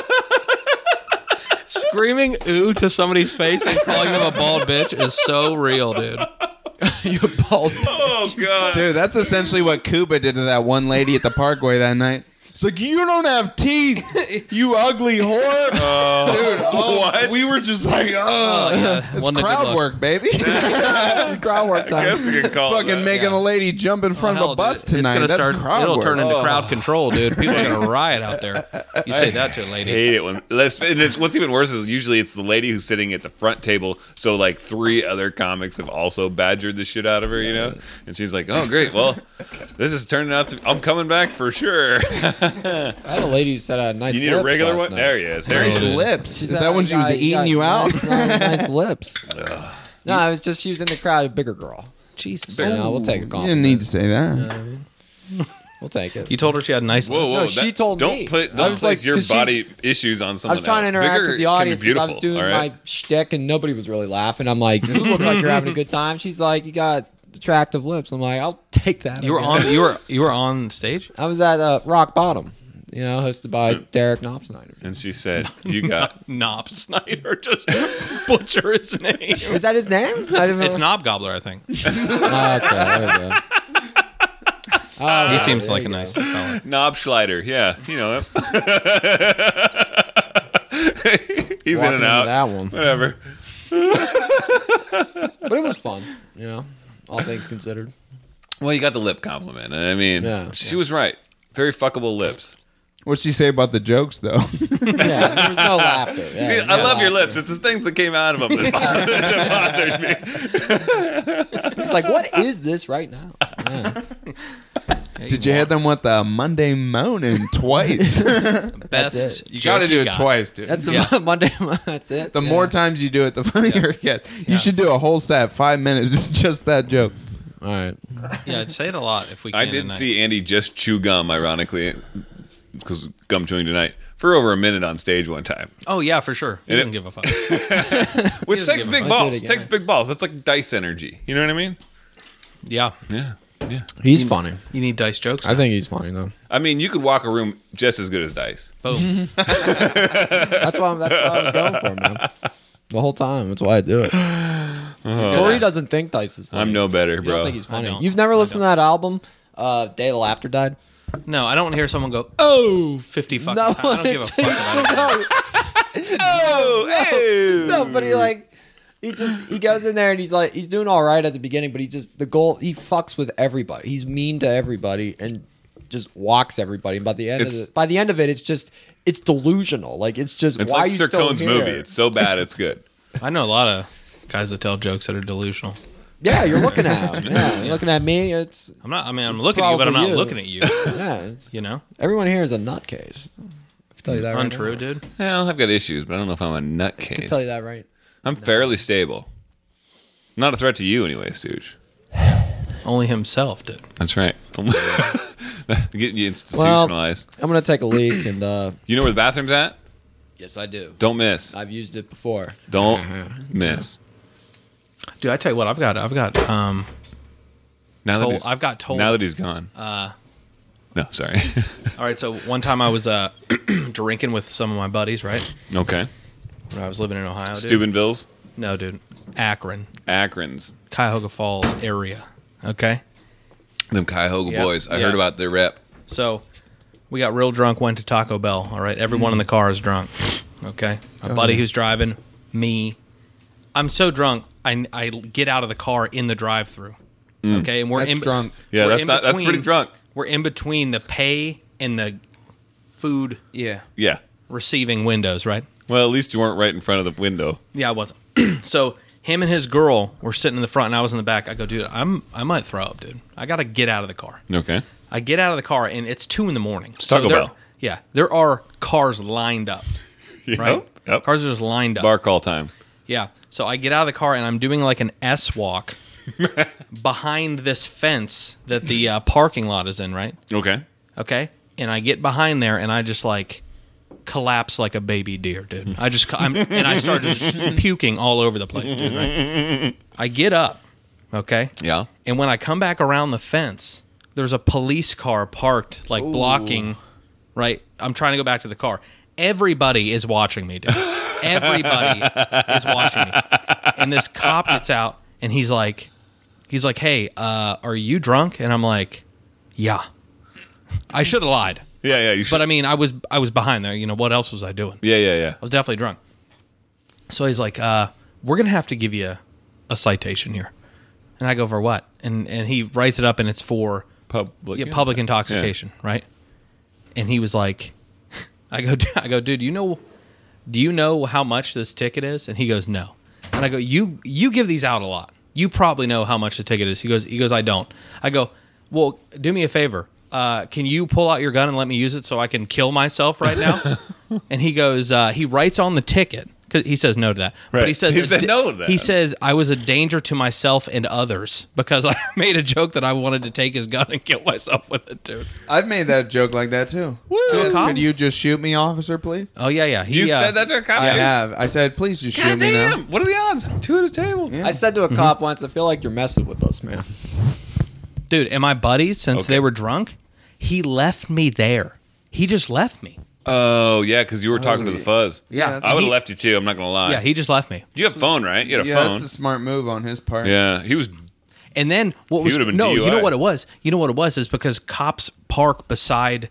Screaming "ooh" to somebody's face and calling them a bald bitch is so real, dude. You bald. Oh god. Dude, that's essentially what Cuba did to that one lady at the Parkway that night. It's like, you don't have teeth, you ugly whore. Dude, what? we were just like, yeah. it's Wasn't a good crowd look. work, baby. Crowd work I time. guess we could call it Fucking that. making a lady jump in front of Hell, a bus dude, tonight. It's That's gonna start. crowd It'll work. turn into crowd control, dude. People are gonna riot out there. You say that to a I lady. hate it when and it's, what's even worse is usually it's the lady who's sitting at the front table. So like 3 other comics have also badgered the shit out of her, and she's like, "Oh great, well, this is turning out to. I'm coming back for sure." I had a lady who said I had nice You need a lips regular last one. night. There he is. Nice There he is. lips. She Is said, that when she was eating you out? Nice lips. No, it was just she was in the crowd, a bigger girl. Jesus. You know, we'll take a You compliment. didn't need to say that. We'll take it. You told her she had nice. Whoa, whoa! No, she told don't me. Put, I don't was place like- your 'cause she- body issues on someone I was trying to else. interact Bigger with the can be audience because I was beautiful, doing all right? my shtick and nobody was really laughing. I'm like, you look like you're having a good time. She's like, you got attractive lips. I'm like, I'll take that. You were I guess. on. You were on stage. I was at Rock Bottom, hosted by Derek Knopfsnyder. And she said, "You got." Knob Snyder. Just butcher his name. Is that his name? I didn't know. It's Knob Gobbler, I think. Oh, okay, there we go. Oh, He seems there like you a go. nice fella. Knob Schleider, yeah, you know him. He's Walking in and into out. that one. Whatever. But it was fun, all things considered. Well, you got the lip compliment. I mean, Yeah, she was right. Very fuckable lips. What'd she say about the jokes, though? Yeah, there was no laughter. Yeah, See, no I love your laughter. lips. It's the things that came out of them that bothered me. It's like, what is this right now? Yeah. Did you hit them with the Monday moaning twice? Best. it. You got to do it twice, dude. That's the Monday. That's it. The more times you do it, the funnier it gets. You should do a whole set, 5 minutes, just that joke. All right. Yeah, say it a lot if we can. I did tonight. see Andy just chew gum, ironically, because gum chewing tonight, for over a minute on stage one time. Oh yeah, for sure. He And doesn't it- give a fuck. Which doesn't takes give a big fuck. I'll do it balls. again. Takes big balls. That's like dice energy. You know what I mean? Yeah, Yeah. Yeah. He's funny. you need dice jokes. I think he's funny though. I mean, you could walk a room just as good as dice. Boom. That's what I was going for, man. The whole time. That's why I do it. Corey doesn't think Dice is funny. I'm no better, You don't bro. think he's funny. don't. You've never listened to that album, Day the Laughter Died? No, I don't want to hear someone go, "Oh, 50 fucking." No, I don't give a it's- fuck about it. No, but he goes in there and he's doing all right at the beginning, but he fucks with everybody. He's mean to everybody and just walks everybody. And by the end of it, it's delusional. Like it's just It's why like are you Sir still Cone's here? movie. It's so bad, it's good. I know a lot of guys that tell jokes that are delusional. Yeah, you're looking at him. Yeah, you're looking at me. It's I'm not. I mean, I'm It's looking at you, but I'm not probably you. looking at you. yeah. It's, You know, everyone here is a nutcase. I can tell you that. untrue, right now. dude. Well, I've got issues, but I don't know if I'm a I can nutcase. tell you that right. I'm fairly stable. Not a threat to you, anyway, Stooge. Only himself, dude. That's right. Getting you institutionalized. I'm gonna take a leak and You know where the bathroom's at? yes, I do. Don't miss. I've used it before. Don't miss. Dude, I tell you what, I've got Now that told, he's, I've got told. now that he's gone. No, sorry. All right, so one time I was drinking with some of my buddies, right? Okay. When I was living in Ohio, dude. Steubenvilles. No, dude. Akron, Akron's. Cuyahoga Falls area. Okay. Them Cuyahoga Yep. boys. I Yeah. heard about their rep. So we got real drunk, went to Taco Bell. All right. Everyone in the car is drunk. Okay. My buddy who's driving, me. I'm so drunk, I get out of the car in the drive-thru. Okay. And we're That's drunk. Yeah, we're that's in not. That's pretty between- drunk. We're in between the pay and the food Yeah. Yeah. receiving windows, right? Well, at least you weren't right in front of the window. Yeah, I wasn't. So him and his girl were sitting in the front, and I was in the back. I go, dude, I might throw up, dude. I got to get out of the car. Okay. I get out of the car, and it's 2 a.m. Taco there- Bell. Yeah, there are cars lined up, right? Yep. Cars are just lined up. Bar call time. Yeah. So I get out of the car, and I'm doing like an S walk behind this fence that the parking lot is in, right? Okay. Okay. And I get behind there, and I just like collapse like a baby deer, dude. And I start just puking all over the place, dude. Right? I get up, okay, Yeah. and when I come back around the fence, there's a police car parked, like blocking. Right, I'm trying to go back to the car. Everybody is watching me, dude. Everybody is watching me, and this cop gets out, and he's like, "Hey, are you drunk?" And I'm like, "Yeah." I should have lied. Yeah. Yeah. You should. But I mean, I was behind there. You know, what else was I doing? Yeah. Yeah. Yeah. I was definitely drunk. So he's like, we're going to have to give you a citation here. And I go, for what? And he writes it up, and it's for public intoxication, right? And he was like, I go, dude, do you know how much this ticket is? And he goes, no. And I go, you give these out a lot. You probably know how much the ticket is. He goes, I don't. I go, well, do me a favor. Can you pull out your gun and let me use it so I can kill myself right now? And he goes, he writes on the ticket, because he says no to that. Right. But he says, He said no to that. He says, I was a danger to myself and others because I made a joke that I wanted to take his gun and kill myself with it, dude. I've made that joke like that too. To a cop? Could you just shoot me, officer, please? Oh, yeah. He, You said that to a cop? I too? have. I said, please just shoot God me now. damn. What are the odds? 2 at a table. Yeah. I said to a cop once, I feel like you're messing with us, man. Dude, and my buddies, since Okay. they were drunk, he left me there. He just left me. Oh, yeah, because you were talking to the fuzz. Yeah. I would have He- left you too. I'm not going to lie. Yeah, he just left me. You have a phone, right? You had a Yeah, phone. that's a smart move on his part. Yeah. He was. And then what was would've been no? You know DUI. what it was? You know what it was is because cops park beside.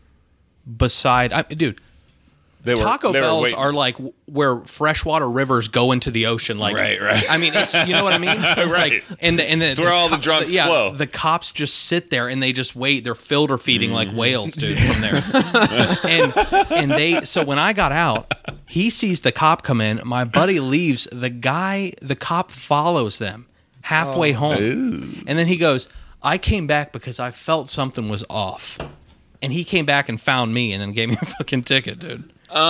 Dude, They were, Taco they were Bells waiting. are like where freshwater rivers go into the ocean. Like, Right. I mean, it's, you know what I mean? Right. Like, and it's where all the drunks flow. The cops just sit there and they just wait. They're filter feeding like Mm-hmm. whales, dude, from there. and they. So when I got out, he sees the cop come in. My buddy leaves. The cop follows them halfway home, and then he goes, "I came back because I felt something was off." And he came back and found me and then gave me a fucking ticket, dude.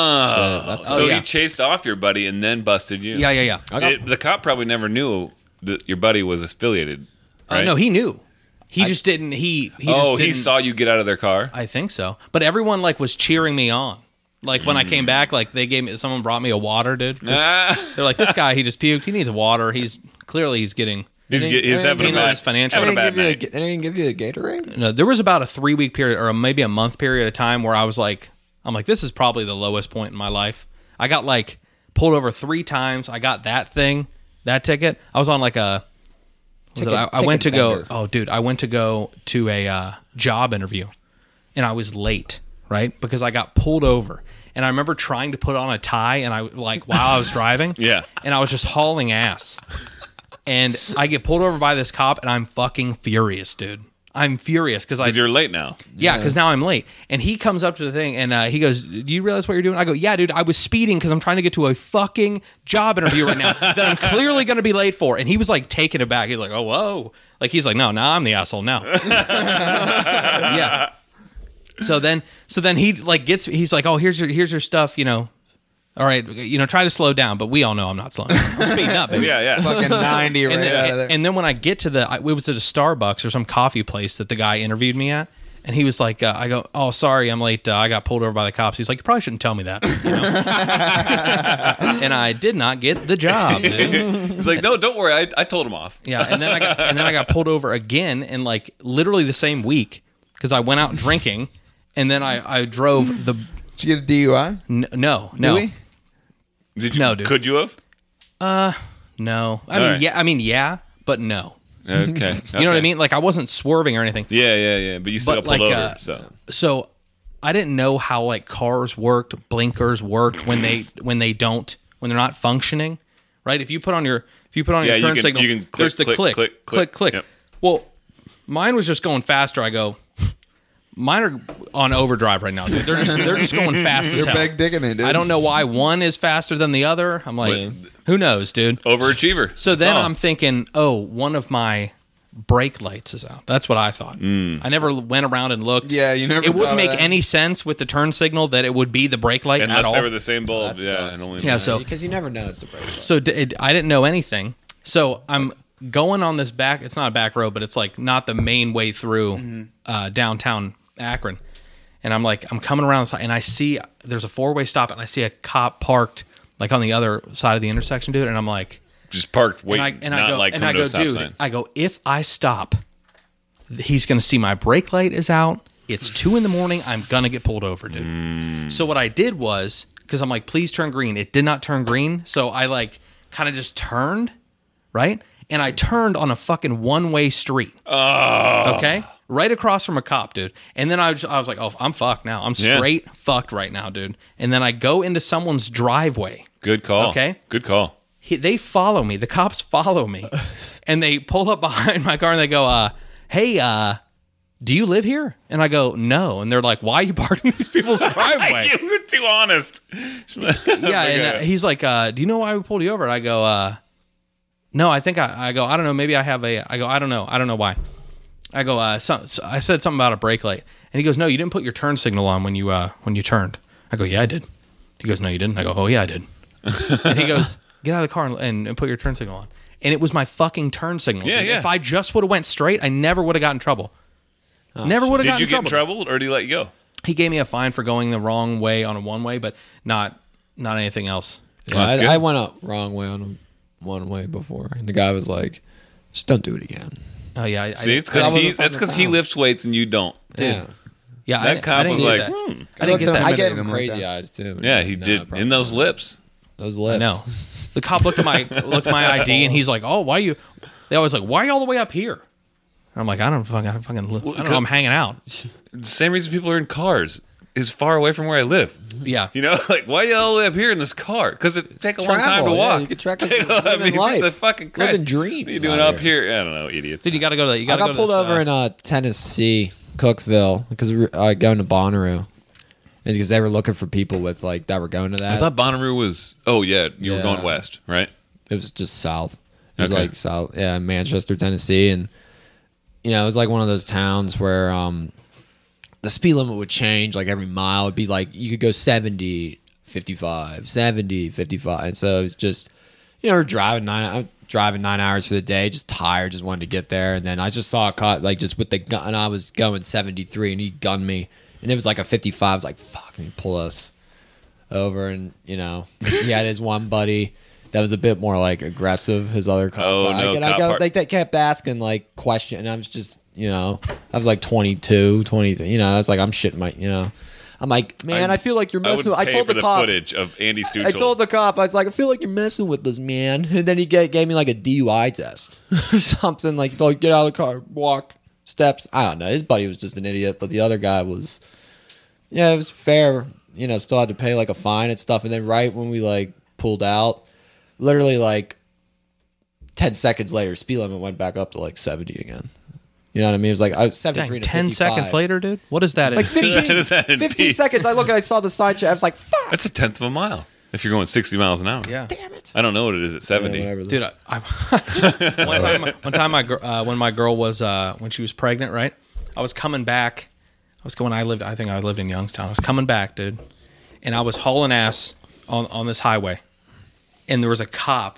So yeah. he chased off your buddy and then busted you. Yeah. The cop probably never knew that your buddy was affiliated. Right? No, he knew. He just didn't. He just he didn't, saw you get out of their car. I think so. But everyone like was cheering me on. Like when I came back, like someone brought me a water, dude. 'Cause They're like, this guy, he just puked. He needs water. He's having He's having a you know, bad, his financial- having a They bad didn't night. give you a Gatorade? No, there was about a 3-week period or maybe a month period of time where I was like, this is probably the lowest point in my life. I got like pulled over 3 times. I got that ticket. I was on like a. I went to go. bender. Oh, dude, I went to go to a job interview, and I was late, right? Because I got pulled over, and I remember trying to put on a tie, and while I was driving, Yeah. and I was just hauling ass. And I get pulled over by this cop, and I'm fucking furious, dude. I'm furious because Because you're late now. yeah, because now I'm late. And he comes up to the thing, and he goes, do you realize what you're doing? I go, yeah, dude, I was speeding because I'm trying to get to a fucking job interview right now that I'm clearly going to be late for. And he was like taken aback. He's like, oh, whoa. Like, he's like, no, I'm the asshole now. Yeah. So then he like he's like, oh, here's your stuff, you know. All right, you know, try to slow down, but we all know I'm not slowing down. I'm speeding up, baby. Yeah. Fucking 90 right And out of there. then when I get to it was at a Starbucks or some coffee place that the guy interviewed me at, and he was like, I go, oh, sorry, I'm late. I got pulled over by the cops. He's like, you probably shouldn't tell me that. You know? And I did not get the job, dude. He's like, no, don't worry. I told him off. Yeah, and then I got pulled over again in like literally the same week because I went out drinking, and then I drove the Did you get a DUI? no. Did we? Did you? No, dude. Could you have? No. All right. Yeah, but no. Okay. You know what I mean? Like I wasn't swerving or anything. Yeah. But you still got But pulled like, over. So I didn't know how like cars worked, blinkers worked when they're not functioning, right? If you put on your turn signal, you can there's the click. Yep. Well, mine was just going faster. I go, mine are on overdrive right now. Dude. They're just going fast as You're hell. big digging it, dude. I don't know why one is faster than the other. I'm like, who knows, dude? Overachiever. So That's then all. I'm thinking, oh, one of my brake lights is out. That's what I thought. I never went around and looked. Yeah, you never It wouldn't thought of make that. any sense with the turn signal that it would be the brake light at Unless all. they were the same bulb. That Yeah. sucks. And only Yeah, so Because you never know it's the brake light. so I didn't know anything. So I'm going on this back. It's not a back road, but it's like not the main way through downtown Akron. And I'm coming around the side, and I see there's a 4-way stop, and I see a cop parked like on the other side of the intersection, dude. And I'm like, just parked. Wait, and I not go, coming to a stop dude, sign. I go, if I stop, he's gonna see my brake light is out. It's 2 a.m. I'm gonna get pulled over, dude. So what I did was, because I'm like, please turn green. It did not turn green, so I like kind of just turned, right? And I turned on a fucking 1-way street. Oh. Okay? Right across from a cop, dude. And then I was like, oh, I'm fucked now. I'm Yeah. straight fucked right now, dude. And then I go into someone's driveway. Good call. Okay. Good call. They follow me. The cops follow me. And they pull up behind my car and they go, hey, do you live here? And I go, no. And they're like, why are you parking in these people's driveway? You were too honest. Yeah, and he's like, do you know why we pulled you over? And I go, no, I think I go, I don't know, maybe I have I go, I don't know why. I go, so I said something about a brake light. And he goes, no, you didn't put your turn signal on when you turned. I go, yeah, I did. He goes, no, you didn't. I go, oh, yeah, I did. And he goes, get out of the car and put your turn signal on. And it was my fucking turn signal. Yeah, dude. yeah. If I just would have went straight, I never would have gotten in trouble. Never would have Did gotten you in get in trouble. trouble, or did he let you go? He gave me a fine for going the wrong way on a 1-way, but not anything else. Yeah, that's good. I went out wrong way on a 1-way before, and the guy was like, "Just don't do it again." Oh yeah, I See, it's That was a that's because he fucking lifts weights and you don't. Yeah, yeah. That cop was like, that. hmm. I didn't get that. I Intimidate gave him him like crazy that. eyes too. Yeah, he No, did. probably In those not. lips. Those lips. No, the cop looked at my ID and he's like, "Oh, why you?" They always like, "Why are you all the way up here?" And I'm like, I don't fucking I don't know. I'm hanging out. The same reason people are in cars is far away from where I live. Yeah. You know, like, why are you all the way up here in this car? Because it take a long time to Travel, yeah, walk. you could track I mean, life. the fucking Christ. Living dreams What are you doing out up here? I don't know, idiots. Dude, you got to go to. You I got to go got to pulled this, over in Tennessee, Cookville, because going to Bonnaroo, and because they were looking for people with like that were going to that. I thought Bonnaroo was. Oh yeah, you were Yeah. going west, right? It was just south. It was Okay. like south, yeah, Manchester, Tennessee, and it was like one of those towns where the speed limit would change like every mile. It'd be like you could go 70, 55, 70, 55, and so it's just we're driving 9 hours for the day, just tired, just wanted to get there, and then I just saw a cop like just with the gun, and I was going 73, and he gunned me, and it was like a 55. I was like, fuck, and he pull us over, and he had his one buddy that was a bit more like aggressive. His other cop. Oh, I no, go, cop part- they kept asking like question, and I was just I was like 22, 23. I was like I'm shitting my I'm like, man, I feel like you're I would messing. with I pay told for the the cop. footage of Andy Stuchel. I told the cop, I was like, I feel like you're messing with us, man. And then he gave me like a DUI test or something. Like, get out of the car, walk, steps. I don't know. His buddy was just an idiot, but the other guy was, it was fair. Still had to pay like a fine and stuff. And then right when we like pulled out, literally like 10 seconds later, speed limit went back up to like 70 again. You know what I mean? It was like I was 73 Dang, to 10 55. seconds later, dude. What is that? Like in feet? 15, Does that in 15 feet? seconds. I saw the sign check. I was like, fuck. That's a tenth of a mile if you're going 60 miles an hour. Yeah. Damn it. I don't know what it is at 70. Yeah, whatever. Dude, one time when my girl was when she was pregnant, right? I was coming back. I think I lived in Youngstown. I was coming back, dude, and I was hauling ass on this highway, and there was a cop.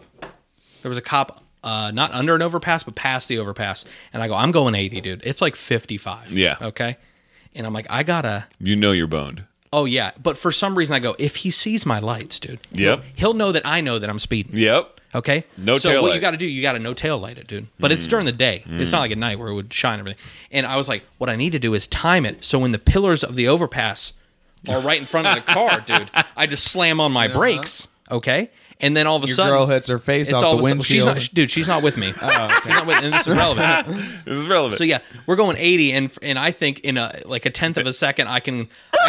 Not under an overpass, but past the overpass. And I go, I'm going 80, dude. It's like 55. Yeah. Okay. And I'm like, I gotta. You know you're boned. Oh yeah, but for some reason I go, if he sees my lights, dude. Yep. He'll know that I know that I'm speeding. Yep. Okay. No so tail what light. you got to do, you got to no tail light it, dude. But it's during the day. It's not like at night where it would shine everything. And I was like, what I need to do is time it so when the pillars of the overpass are right in front of the car, dude, I just slam on my brakes. Okay, and then all of a Your sudden, girl hits her face it's off all the of a sudden, windshield. she's not with me. She's not with, and this is relevant. This is relevant. So yeah, we're going 80, and I think in a tenth of a second, I can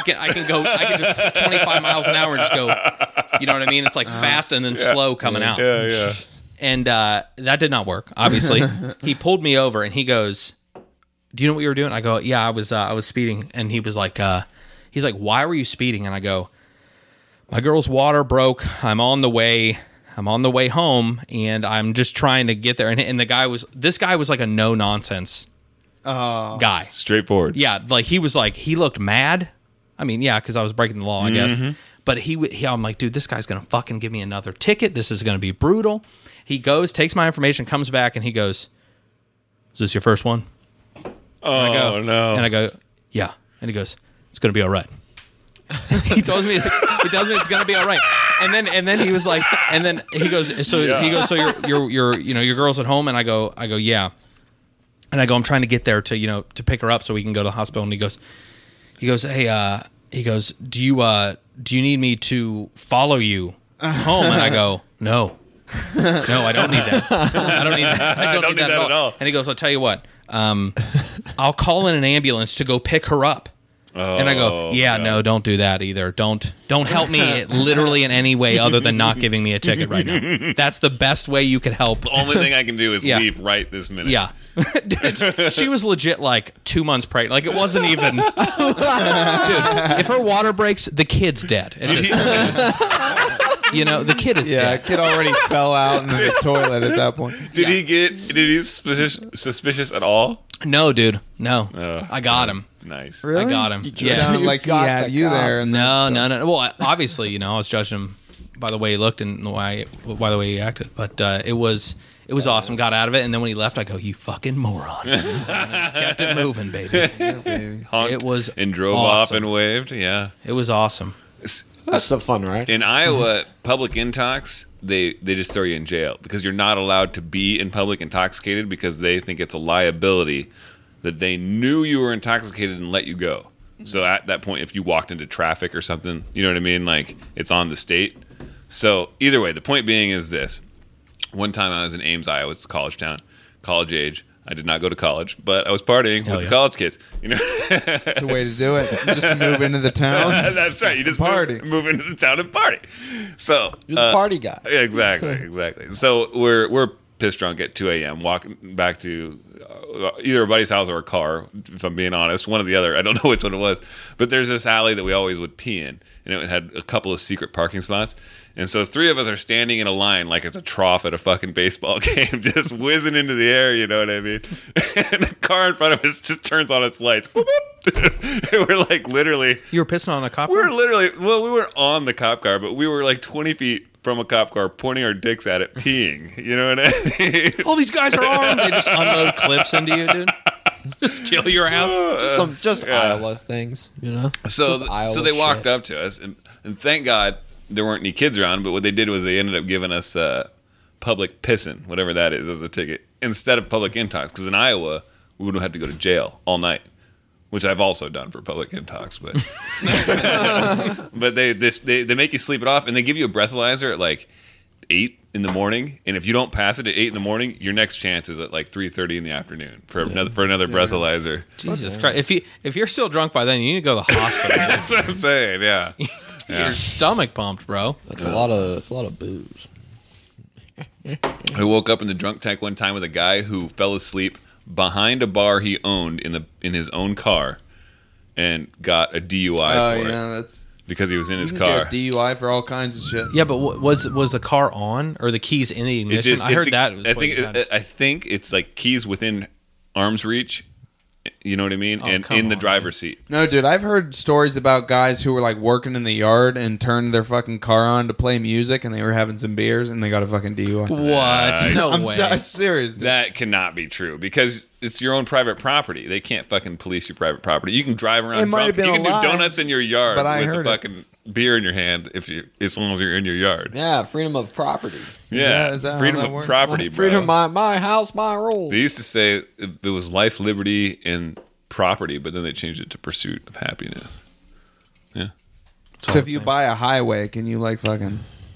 just 25 miles an hour and just go. You know what I mean? It's like fast and then slow coming out. Yeah. And that did not work. Obviously, he pulled me over and he goes, "Do you know what you were doing?" I go, "Yeah, I was speeding." And he was like, he's like, "Why were you speeding?" And I go, "My girl's water broke. I'm on the way home, and I'm just trying to get there." And this guy was like a no nonsense guy. Straightforward. Yeah, like he looked mad. I mean, yeah, because I was breaking the law, I guess. But I'm like, dude, this guy's gonna fucking give me another ticket. This is gonna be brutal. He goes, takes my information, comes back, and he goes, "Is this your first one?" Oh, no. And I go, "Yeah." And he goes, "It's gonna be all right." he tells me it's gonna be all right. And then he was like, and then he goes, so your girl's at home, and I go, "Yeah." And I go, "I'm trying to get there to pick her up so we can go to the hospital." And he goes, "Hey, do you need me to follow you home?" And I go, No, I don't need that. I don't need that. I don't need that at all. And he goes, "I'll tell you what, I'll call in an ambulance to go pick her up." And I go, "Yeah, no, don't do that either. Don't help me literally in any way other than not giving me a ticket right now. That's the best way you could help." The only thing I can do is Yeah. leave right this minute. Yeah. Dude, she was legit like 2 months pregnant. Like it wasn't even. Dude, if her water breaks, the kid's dead. At this point. The kid is Yeah, dead. kid already fell out in the toilet at that point. Did he suspicious at all? No, dude. No. Oh, I got him. Nice. Really? I got him. You Yeah. Sounded like he got had the you cop. there. And No. Well, obviously, I was judging him by the way he looked and by the way he acted. But it was awesome. Got out of it, and then when he left, I go, "You fucking moron!" And I just kept it moving, baby. Honked It was and drove awesome. off and waved. Yeah. It was awesome. That's so fun, right? In Iowa, public intox, they just throw you in jail because you're not allowed to be in public intoxicated because they think it's a liability that they knew you were intoxicated and let you go. So at that point, if you walked into traffic or something, you know what I mean? Like, it's on the state. So either way, the point being is this. One time I was in Ames, Iowa. It's a college town, college age. I did not go to college, but I was partying with the college kids. That's the way to do it. Just move into the town. That's right. You just Party. move into the town and party. So You're the party guy. yeah, exactly. So we're pissed drunk at 2 a.m. walking back to either a buddy's house or a car. If I'm being honest, one or the other. I don't know which one it was. But there's this alley that we always would pee in, and it had a couple of secret parking spots. And so 3 of us are standing in a line like it's a trough at a fucking baseball game, just whizzing into the air, you know what I mean? And the car in front of us just turns on its lights. Whoop, whoop. And we're like literally... You were pissing on a cop? We weren't on the cop car, but we were like 20 feet from a cop car pointing our dicks at it, peeing. You know what I mean? All these guys are armed. They just unload clips into you, dude. Just kill your ass. Just Iowa things, So, Just Iowa so they walked shit. up to us, and thank God there weren't any kids around, but what they did was they ended up giving us public pissing, whatever that is, as a ticket, instead of public intox. Because in Iowa, we would have had to go to jail all night, which I've also done for public intox. But but they make you sleep it off, and they give you a breathalyzer at like 8 in the morning, and if you don't pass it at 8 in the morning, your next chance is at like 3:30 in the afternoon for another breathalyzer. Jesus Christ. If you're still drunk by then, you need to go to the hospital. dude. That's what I'm saying. Yeah. Your stomach pumped, bro. That's a lot of booze. I woke up in the drunk tank one time with a guy who fell asleep behind a bar he owned in his own car and got a DUI for it that's because he was in his you car. can get a DUI for all kinds of shit. Yeah, but was the car on or the keys in the ignition? I heard that. Was I think it's like keys within arm's reach. You know what I mean? Oh, and come in the on, driver's seat. No, dude, I've heard stories about guys who were like working in the yard and turned their fucking car on to play music, and they were having some beers and they got a fucking DUI. What? No I'm way. serious. Dude. That cannot be true because it's your own private property. They can't fucking police your private property. You can drive around It might have drunk. been You a can do lie, donuts in your yard but I with a heard it. fucking beer in your hand as long as you're in your yard. Yeah, freedom of property. Yeah, is that how freedom that of works? property, bro. Freedom, my house, my rules. They used to say it was life, liberty, and property, but then they changed it to pursuit of happiness. Yeah. So if you buy a highway, can you like fucking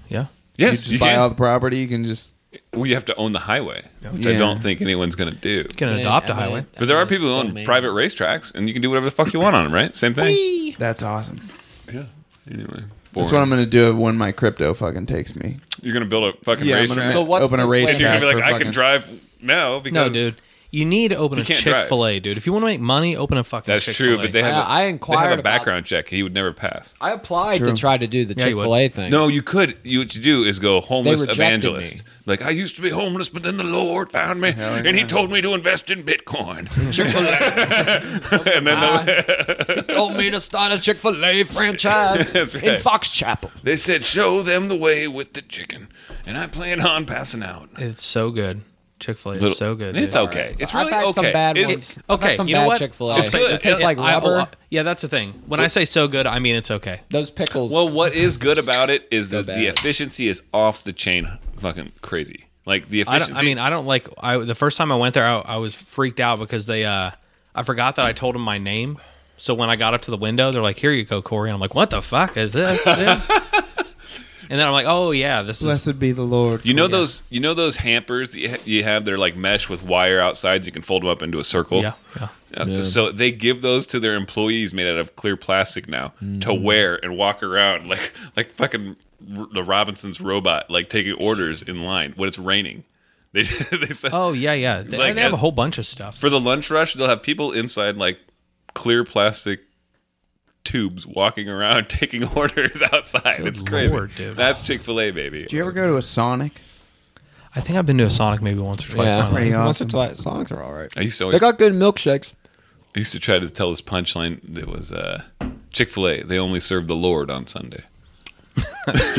Yeah. You Yes, just you buy can. all the property. You can just. Well, you have to own the highway, which I Yeah. don't think anyone's going to do. You can adopt a highway. But there are people who own private racetracks, and you can do whatever the fuck you want on them, right? Same thing. That's awesome. Yeah. Anyway, That's what I'm gonna do when my crypto fucking takes me. You're going to build a fucking Yeah, I'm racetrack. gonna So what's open a the- racetrack. and you're going to be like, for I can fucking- drive now because No, dude. You need to open a can't drive. Chick-fil-A, dude. If you want to make money, open a fucking That's Chick-fil-A. true, but they have I they inquired have a about- background check. He would never pass. I applied True. to try to do the Yeah, you would. Chick-fil-A thing. No, you could. What you do is go homeless rejected evangelist. me. Like, I used to be homeless, but then the Lord found me, Hell and He yeah. told me to invest in Bitcoin. Chick-fil-A. And then told me to start a Chick-fil-A franchise That's right. in Fox Chapel. they said, show them the way with the chicken. And I plan on passing out. It's so good. Chick-fil-A is Little- so good. It's dude. okay. It's I've really had okay. some bad It's- ones. I've had Okay, some you know bad what? Chick-fil-A. It's good. It tastes like rubber. Yeah, that's the thing. When I say so good, I mean it's okay. Those pickles. Well, what is good about it is that bad. the efficiency is off the chain fucking crazy. Like, the efficiency. I don't like. The first time I went there, I was freaked out because they. I forgot that I told them my name. So when I got up to the window, they're like, "Here you go, Corey." And I'm like, "What the fuck is this?" dude?" And then I'm like, "Oh yeah, this is." Blessed be the Lord. You know those hampers that you have? They're like mesh with wire outside. So you can fold them up into a circle. Yeah, yeah. So they give those to their employees made out of clear plastic now to wear and walk around like fucking the Robinson's robot, like taking orders in line when it's raining. They said Oh yeah, yeah. They, Like, they have a whole bunch of stuff. for the lunch rush, they'll have people inside like clear plastic tubes walking around taking orders outside. It's crazy. Lord, dude. That's Chick-fil-A, baby. Did you ever go to a Sonic? I think I've been to a Sonic maybe once or twice. yeah, in my pretty life. once or awesome. twice. Sonics are all right. I used to They always got good milkshakes. I used to try to tell this punchline that was Chick-fil-A. They only serve the Lord on Sunday, That's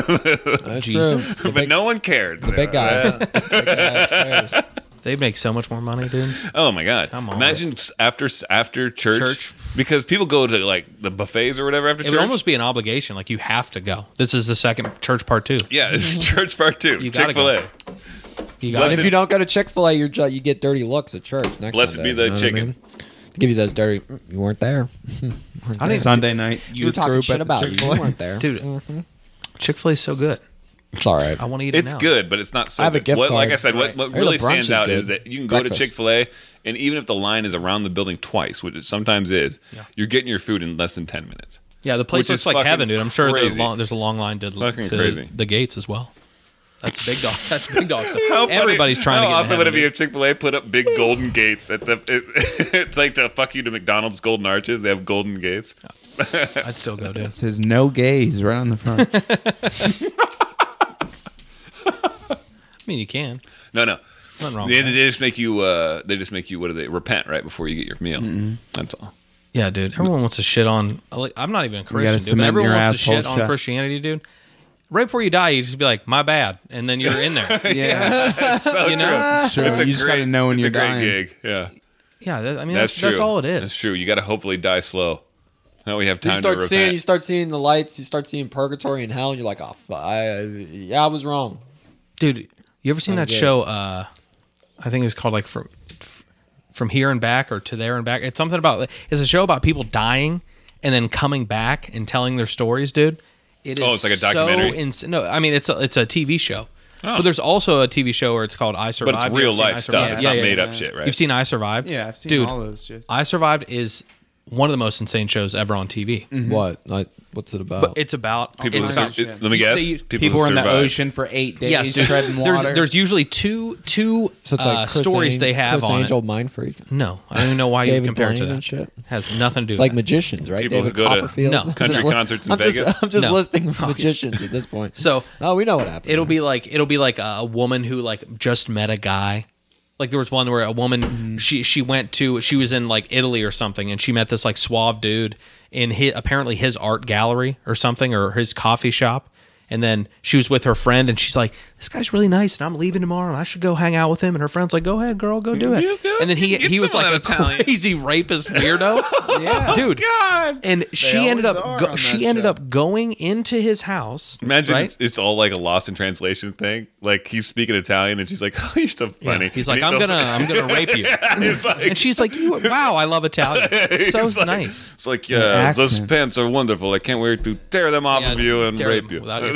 Jesus. true. The but big, no one cared. the big guy. The big guy upstairs. They make so much more money, dude. Oh my God! Come on. Imagine after church, Church. because people go to like the buffets or whatever after It church. would almost be an obligation. Like you have to go. This is the second church part 2. Yeah, it's church part 2. You gotta Chick-fil-A. go. You got Blessed- And if you don't go to Chick-fil-A, you get dirty looks at church next Blessed Sunday, be the you know what I chicken. mean? They give you those dirty. You weren't there. I don't Sunday night You were youth talking group shit at the about you. You Chick-fil-A. weren't there, dude. Chick-fil-A is so good. It's all right. I want to eat it It's now. good, but it's not so I have a good. gift Like card. I said, Right. what Or really the brunch stands is out good. is that you can go Breakfast. to Chick-fil-A, and even if the line is around the building twice, which it sometimes is, you're getting your food in less than 10 minutes. Yeah, the place Which is looks like fucking heaven, dude. I'm sure crazy. there's a long line to Fucking to crazy. the gates as well. That's big dog. That's big dog stuff. How funny- Everybody's trying to how get awesome in would it heaven, be dude. if Chick-fil-A put up big golden gates at the? It's like to fuck you to McDonald's golden arches. They have golden gates. I'd still go, dude. It says no gays right on the front. I mean, you can. No. Nothing wrong. They with that. just make you. They just make you. What do they? Repent right before you get your meal. That's all. Yeah, dude. Everyone wants to shit on. Like, I'm not even a Christian, dude. But cement everyone your wants to asshole shit on shut. Christianity, dude. Right before you die, you just be like, "My bad," and then you're in there. yeah, So You know? True. It's a You just great- gotta know when it's you're a great dying. gig. Yeah, Yeah, I mean that's true. that's all it is. That's true. You got to hopefully die slow. Now we have time You start to seeing, repent. you start seeing the lights. You start seeing purgatory and hell, and you're like, "Oh, I was wrong." Dude, you ever seen that Sounds good. show? I think it was called like from here and back or to there and back. It's something about. It's a show about people dying and then coming back and telling their stories, dude. It is Oh, it's like a documentary? So no, I mean it's a TV show. But there's also a TV show where it's called I but Survived. it's You real ever seen I life stuff. Survived? It's Yeah, not yeah, made yeah. up shit, right? You've seen I Survived? yeah, I've seen Dude, all those shits. I Survived is one of the most insane shows ever on TV. What? Like, what's it about? But it's about People it's who about, sur- let me guess. they- People were in the survive. ocean for 8 days, yes, dude. treading water. There's usually two so it's like Chris stories they have Chris on Angel, it. Mind Freak. No, I don't even know why you David compare it to Blaine that. and shit. Has nothing to do It's with like that. magicians, right? People who David go to Copperfield. No. I'm country just li- concerts in I'm just- Vegas? I'm just No. listing magicians at this point. So Oh, we know what happened. it'll be like a woman who like just met a guy. Like there was one where a woman she was in like Italy or something, and she met this like suave dude in apparently his art gallery or something, or his coffee shop. And then she was with her friend, and she's like, "This guy's really nice, and I'm leaving tomorrow, and I should go hang out with him." And her friend's like, "Go ahead, girl, go do it." You go- And then get he was some like of a that Italian. crazy rapist weirdo, yeah, dude. God. And she ended always up are on she that ended show. up going into his house. Imagine right? it's all like a lost in translation thing. Like he's speaking Italian, and she's like, "Oh, you're so Yeah. funny." He's like, And he I'm goes- gonna rape you. He's like, And she's like, wow, I love Italian. It's so he's like- nice. It's like, yeah, those accent. pants are wonderful. I can't wait to tear them off Yeah, of you and tear rape them you. without your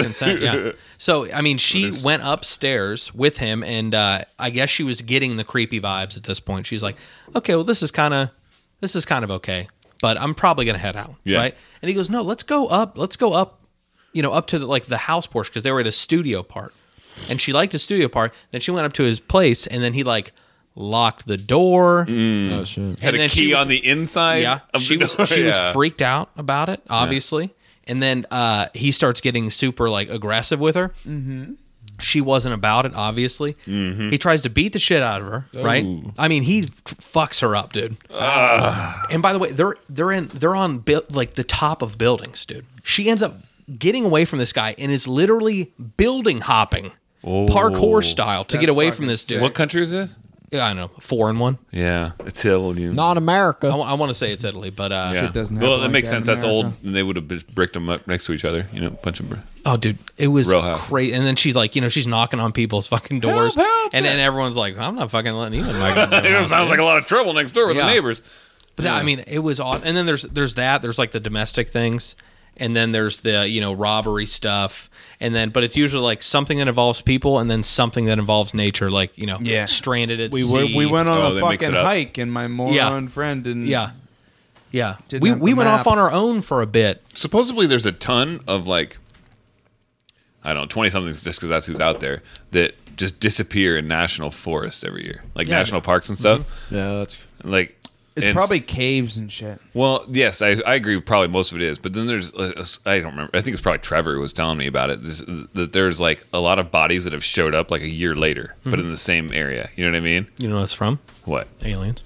consent. Yeah. So I mean, she went upstairs with him, and I guess she was getting the creepy vibes at this point. She's like, okay, well, this is kind of okay, but I'm probably gonna head out, right? And he goes, no, let's go up, up to the house portion, because they were at a studio part, and she liked the studio part. Then she went up to his place, and then he locked the door. Oh shit! Had And a then key on the inside. Yeah, of she the was door. she was Yeah. freaked out about it, obviously. And then he starts getting super aggressive with her. Mm-hmm. She wasn't about it, obviously. Mm-hmm. He tries to beat the shit out of her, right? I mean, he fucks her up, dude. And by the way, they're on the top of buildings, dude. She ends up getting away from this guy and is literally building hopping, parkour style, to get away from this dude. What country is this? I don't know, 4 and 1. Yeah, it's Italy. Not America. I want to say it's Italy, but Yeah. doesn't well, happen that like makes that in sense. That's old. America. And they would have just bricked them up next to each other. Bunch of. oh, dude, it was Real house. crazy. And then she's she's knocking on people's fucking doors, help, and then everyone's like, "I'm not fucking letting you in my goddamn It house." sounds like a lot of trouble next door with Yeah. the neighbors. But that, I mean, it was odd. And then there's that. There's the domestic things, and then there's the robbery stuff, and then but it's usually something that involves people, and then something that involves nature, stranded at We sea. went on they a mix it fucking up. hike, and my moron friend didn't. yeah. Didn't We have we the went map. off on our own for a bit. Supposedly, there's a ton of I don't know, 20 somethings, just because that's who's out there, that just disappear in national forests every year, national parks and stuff. Yeah, that's It's and probably caves and shit. Well, yes, I agree. Probably most of it is, but then there's I don't remember. I think it's probably Trevor who was telling me about it. That there's a lot of bodies that have showed up a year later, but in the same area. You know what I mean? You know what it's from? What? Aliens.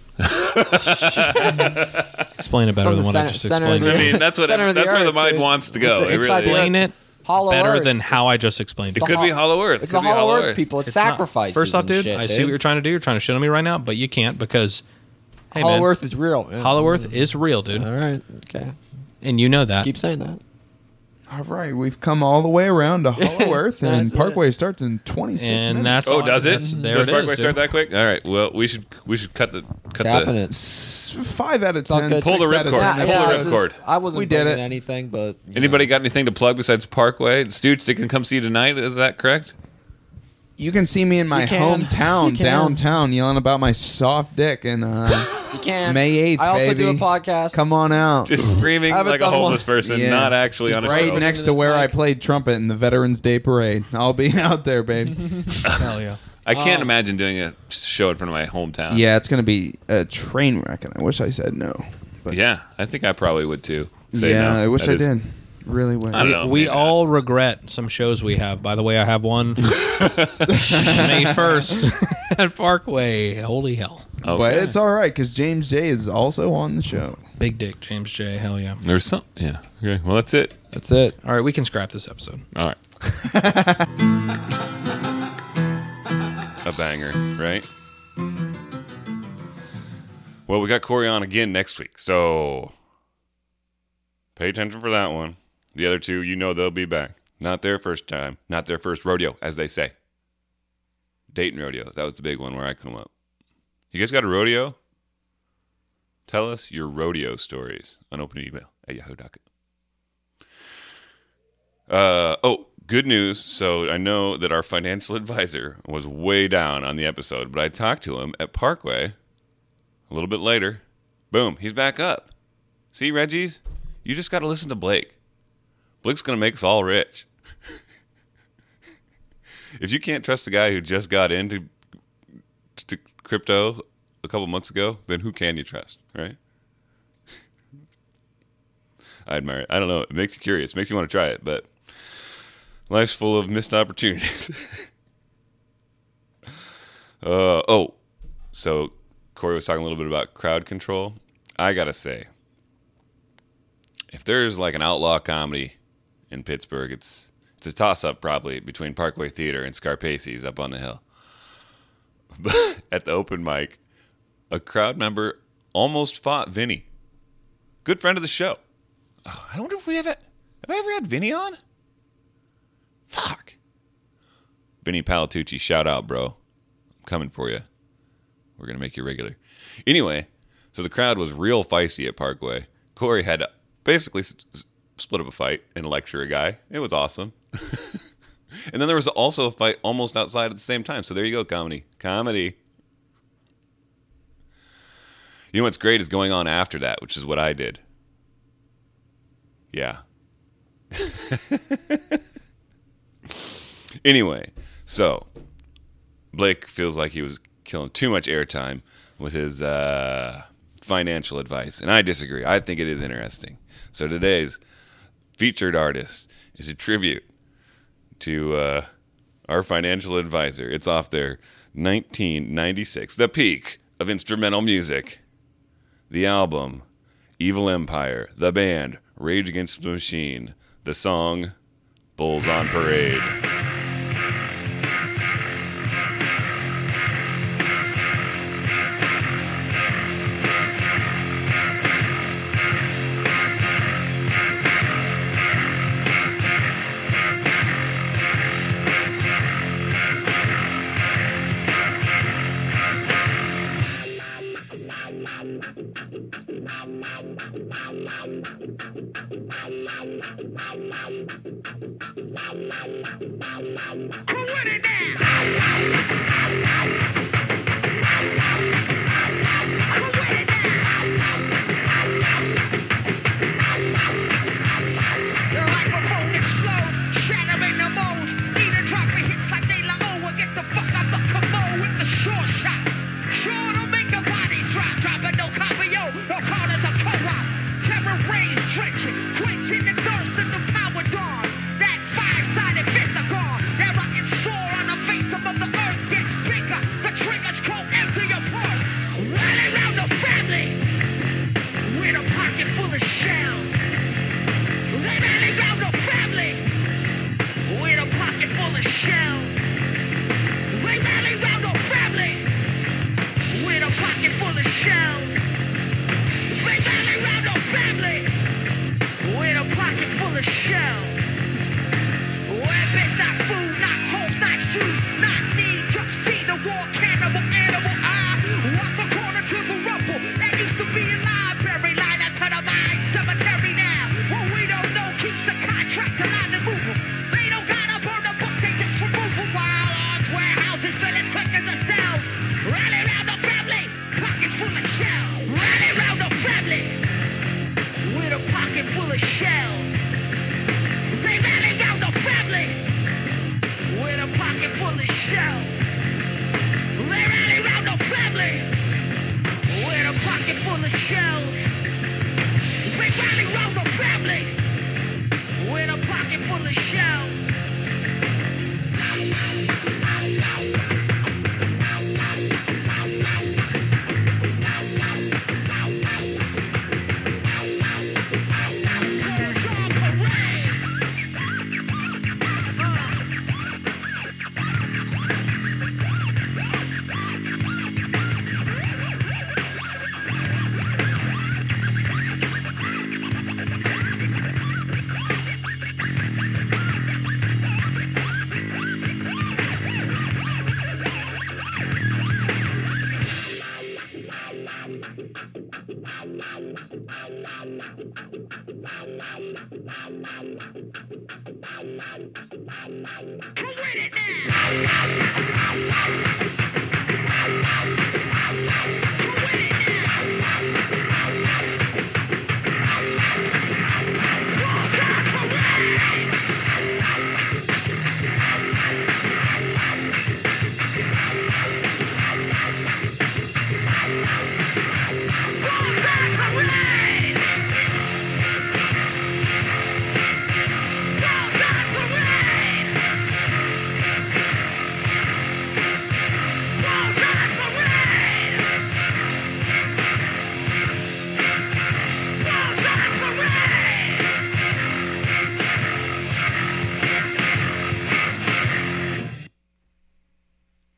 Explain it better from than the what I center- just center of explained. the- I mean, that's Center of the where the earth, mind dude. wants to go. It's It like really Explain it Hollow better Earth. than how It's- I just explained It it. could be Hollow Earth. It's It could the be Hollow Earth people. It's It's not- sacrifices. First off, and dude, shit, I see what you're trying to do. You're trying to shit on me right now, but you can't, because hey, Hollow man, Earth is real. Yeah. Hollow Earth is real, dude, All right. Okay. and you know that. Keep saying that. All right, we've come all the way around to Hollow Earth, and That's it. Parkway starts in 26 and minutes. that's Oh, does it? that's- There Does it Parkway is, start dude. that quick? All right. Well, we should cut the Capping it. 5 out of all 10. good. Pull the 6 out of ripcord. 10. Pull the I ripcord. I wasn't We did bringing it. anything, but Anybody got anything to plug besides Parkway? Stooge, they can come see you tonight. Is that correct? You can see me in my You can. hometown, You can. downtown, yelling about my soft dick, and you can't. May 8th, I also do a baby. podcast. come on out. Just screaming I haven't like a done one. homeless person, Yeah. not actually Just on a right show. next to This where I mic. played trumpet in the Veterans Day Parade. I'll be out there, babe. Hell yeah. I can't imagine doing a show in front of my hometown. Yeah, it's gonna be a train wreck, and I wish I said no. But Yeah, I think I probably would too. Say yeah, no. I wish That I is- did. Really would. I don't know. We maybe all regret some shows we have. By the way, I have one May 1st at Parkway. Holy hell. not. But Okay. it's all right because James J is also on the show. Big dick, James J. Hell yeah. There's some. Yeah. Okay. Well, that's it. That's it. All right, we can scrap this episode. All right. A banger, right? Well, we got Corey on again next week, so pay attention for that one. The other two, they'll be back. Not their first time, not their first rodeo, as they say. Dayton rodeo, that was the big one where I come up. You guys got a rodeo? Tell us your rodeo stories on open email at yahoo.com. Good news. So I know that our financial advisor was way down on the episode, but I talked to him at Parkway a little bit later. Boom, he's back up. See, Reggie's? You just got to listen to Blake. Blake's going to make us all rich. If you can't trust the guy who just got into to crypto a couple months ago, then who can you trust, right? I admire it. I don't know. It makes you curious. It makes you want to try it, but life's full of missed opportunities. So Corey was talking a little bit about crowd control. I got to say, if there's an outlaw comedy in Pittsburgh, it's a toss-up probably between Parkway Theater and Scarpace's up on the hill. But at the open mic, a crowd member almost fought Vinny. Good friend of the show. Oh, I wonder if have I ever had Vinny on? Fuck. Vinny Palatucci, shout out, bro. I'm coming for you. We're going to make you regular. Anyway, so the crowd was real feisty at Parkway. Corey had to basically split up a fight and lecture a guy. It was awesome. And then there was also a fight almost outside at the same time. So there you go, comedy. Comedy. You know what's great is going on after that, which is what I did. Yeah. Anyway, so Blake feels like he was killing too much airtime with his financial advice, and I disagree. I think it is interesting. So today's featured artist is a tribute to our financial advisor. It's off their 1996, the peak of instrumental music. The album, Evil Empire. The band, Rage Against the Machine. The song, Bulls on Parade.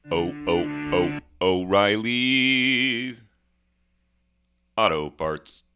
O'Reilly's Auto Parts.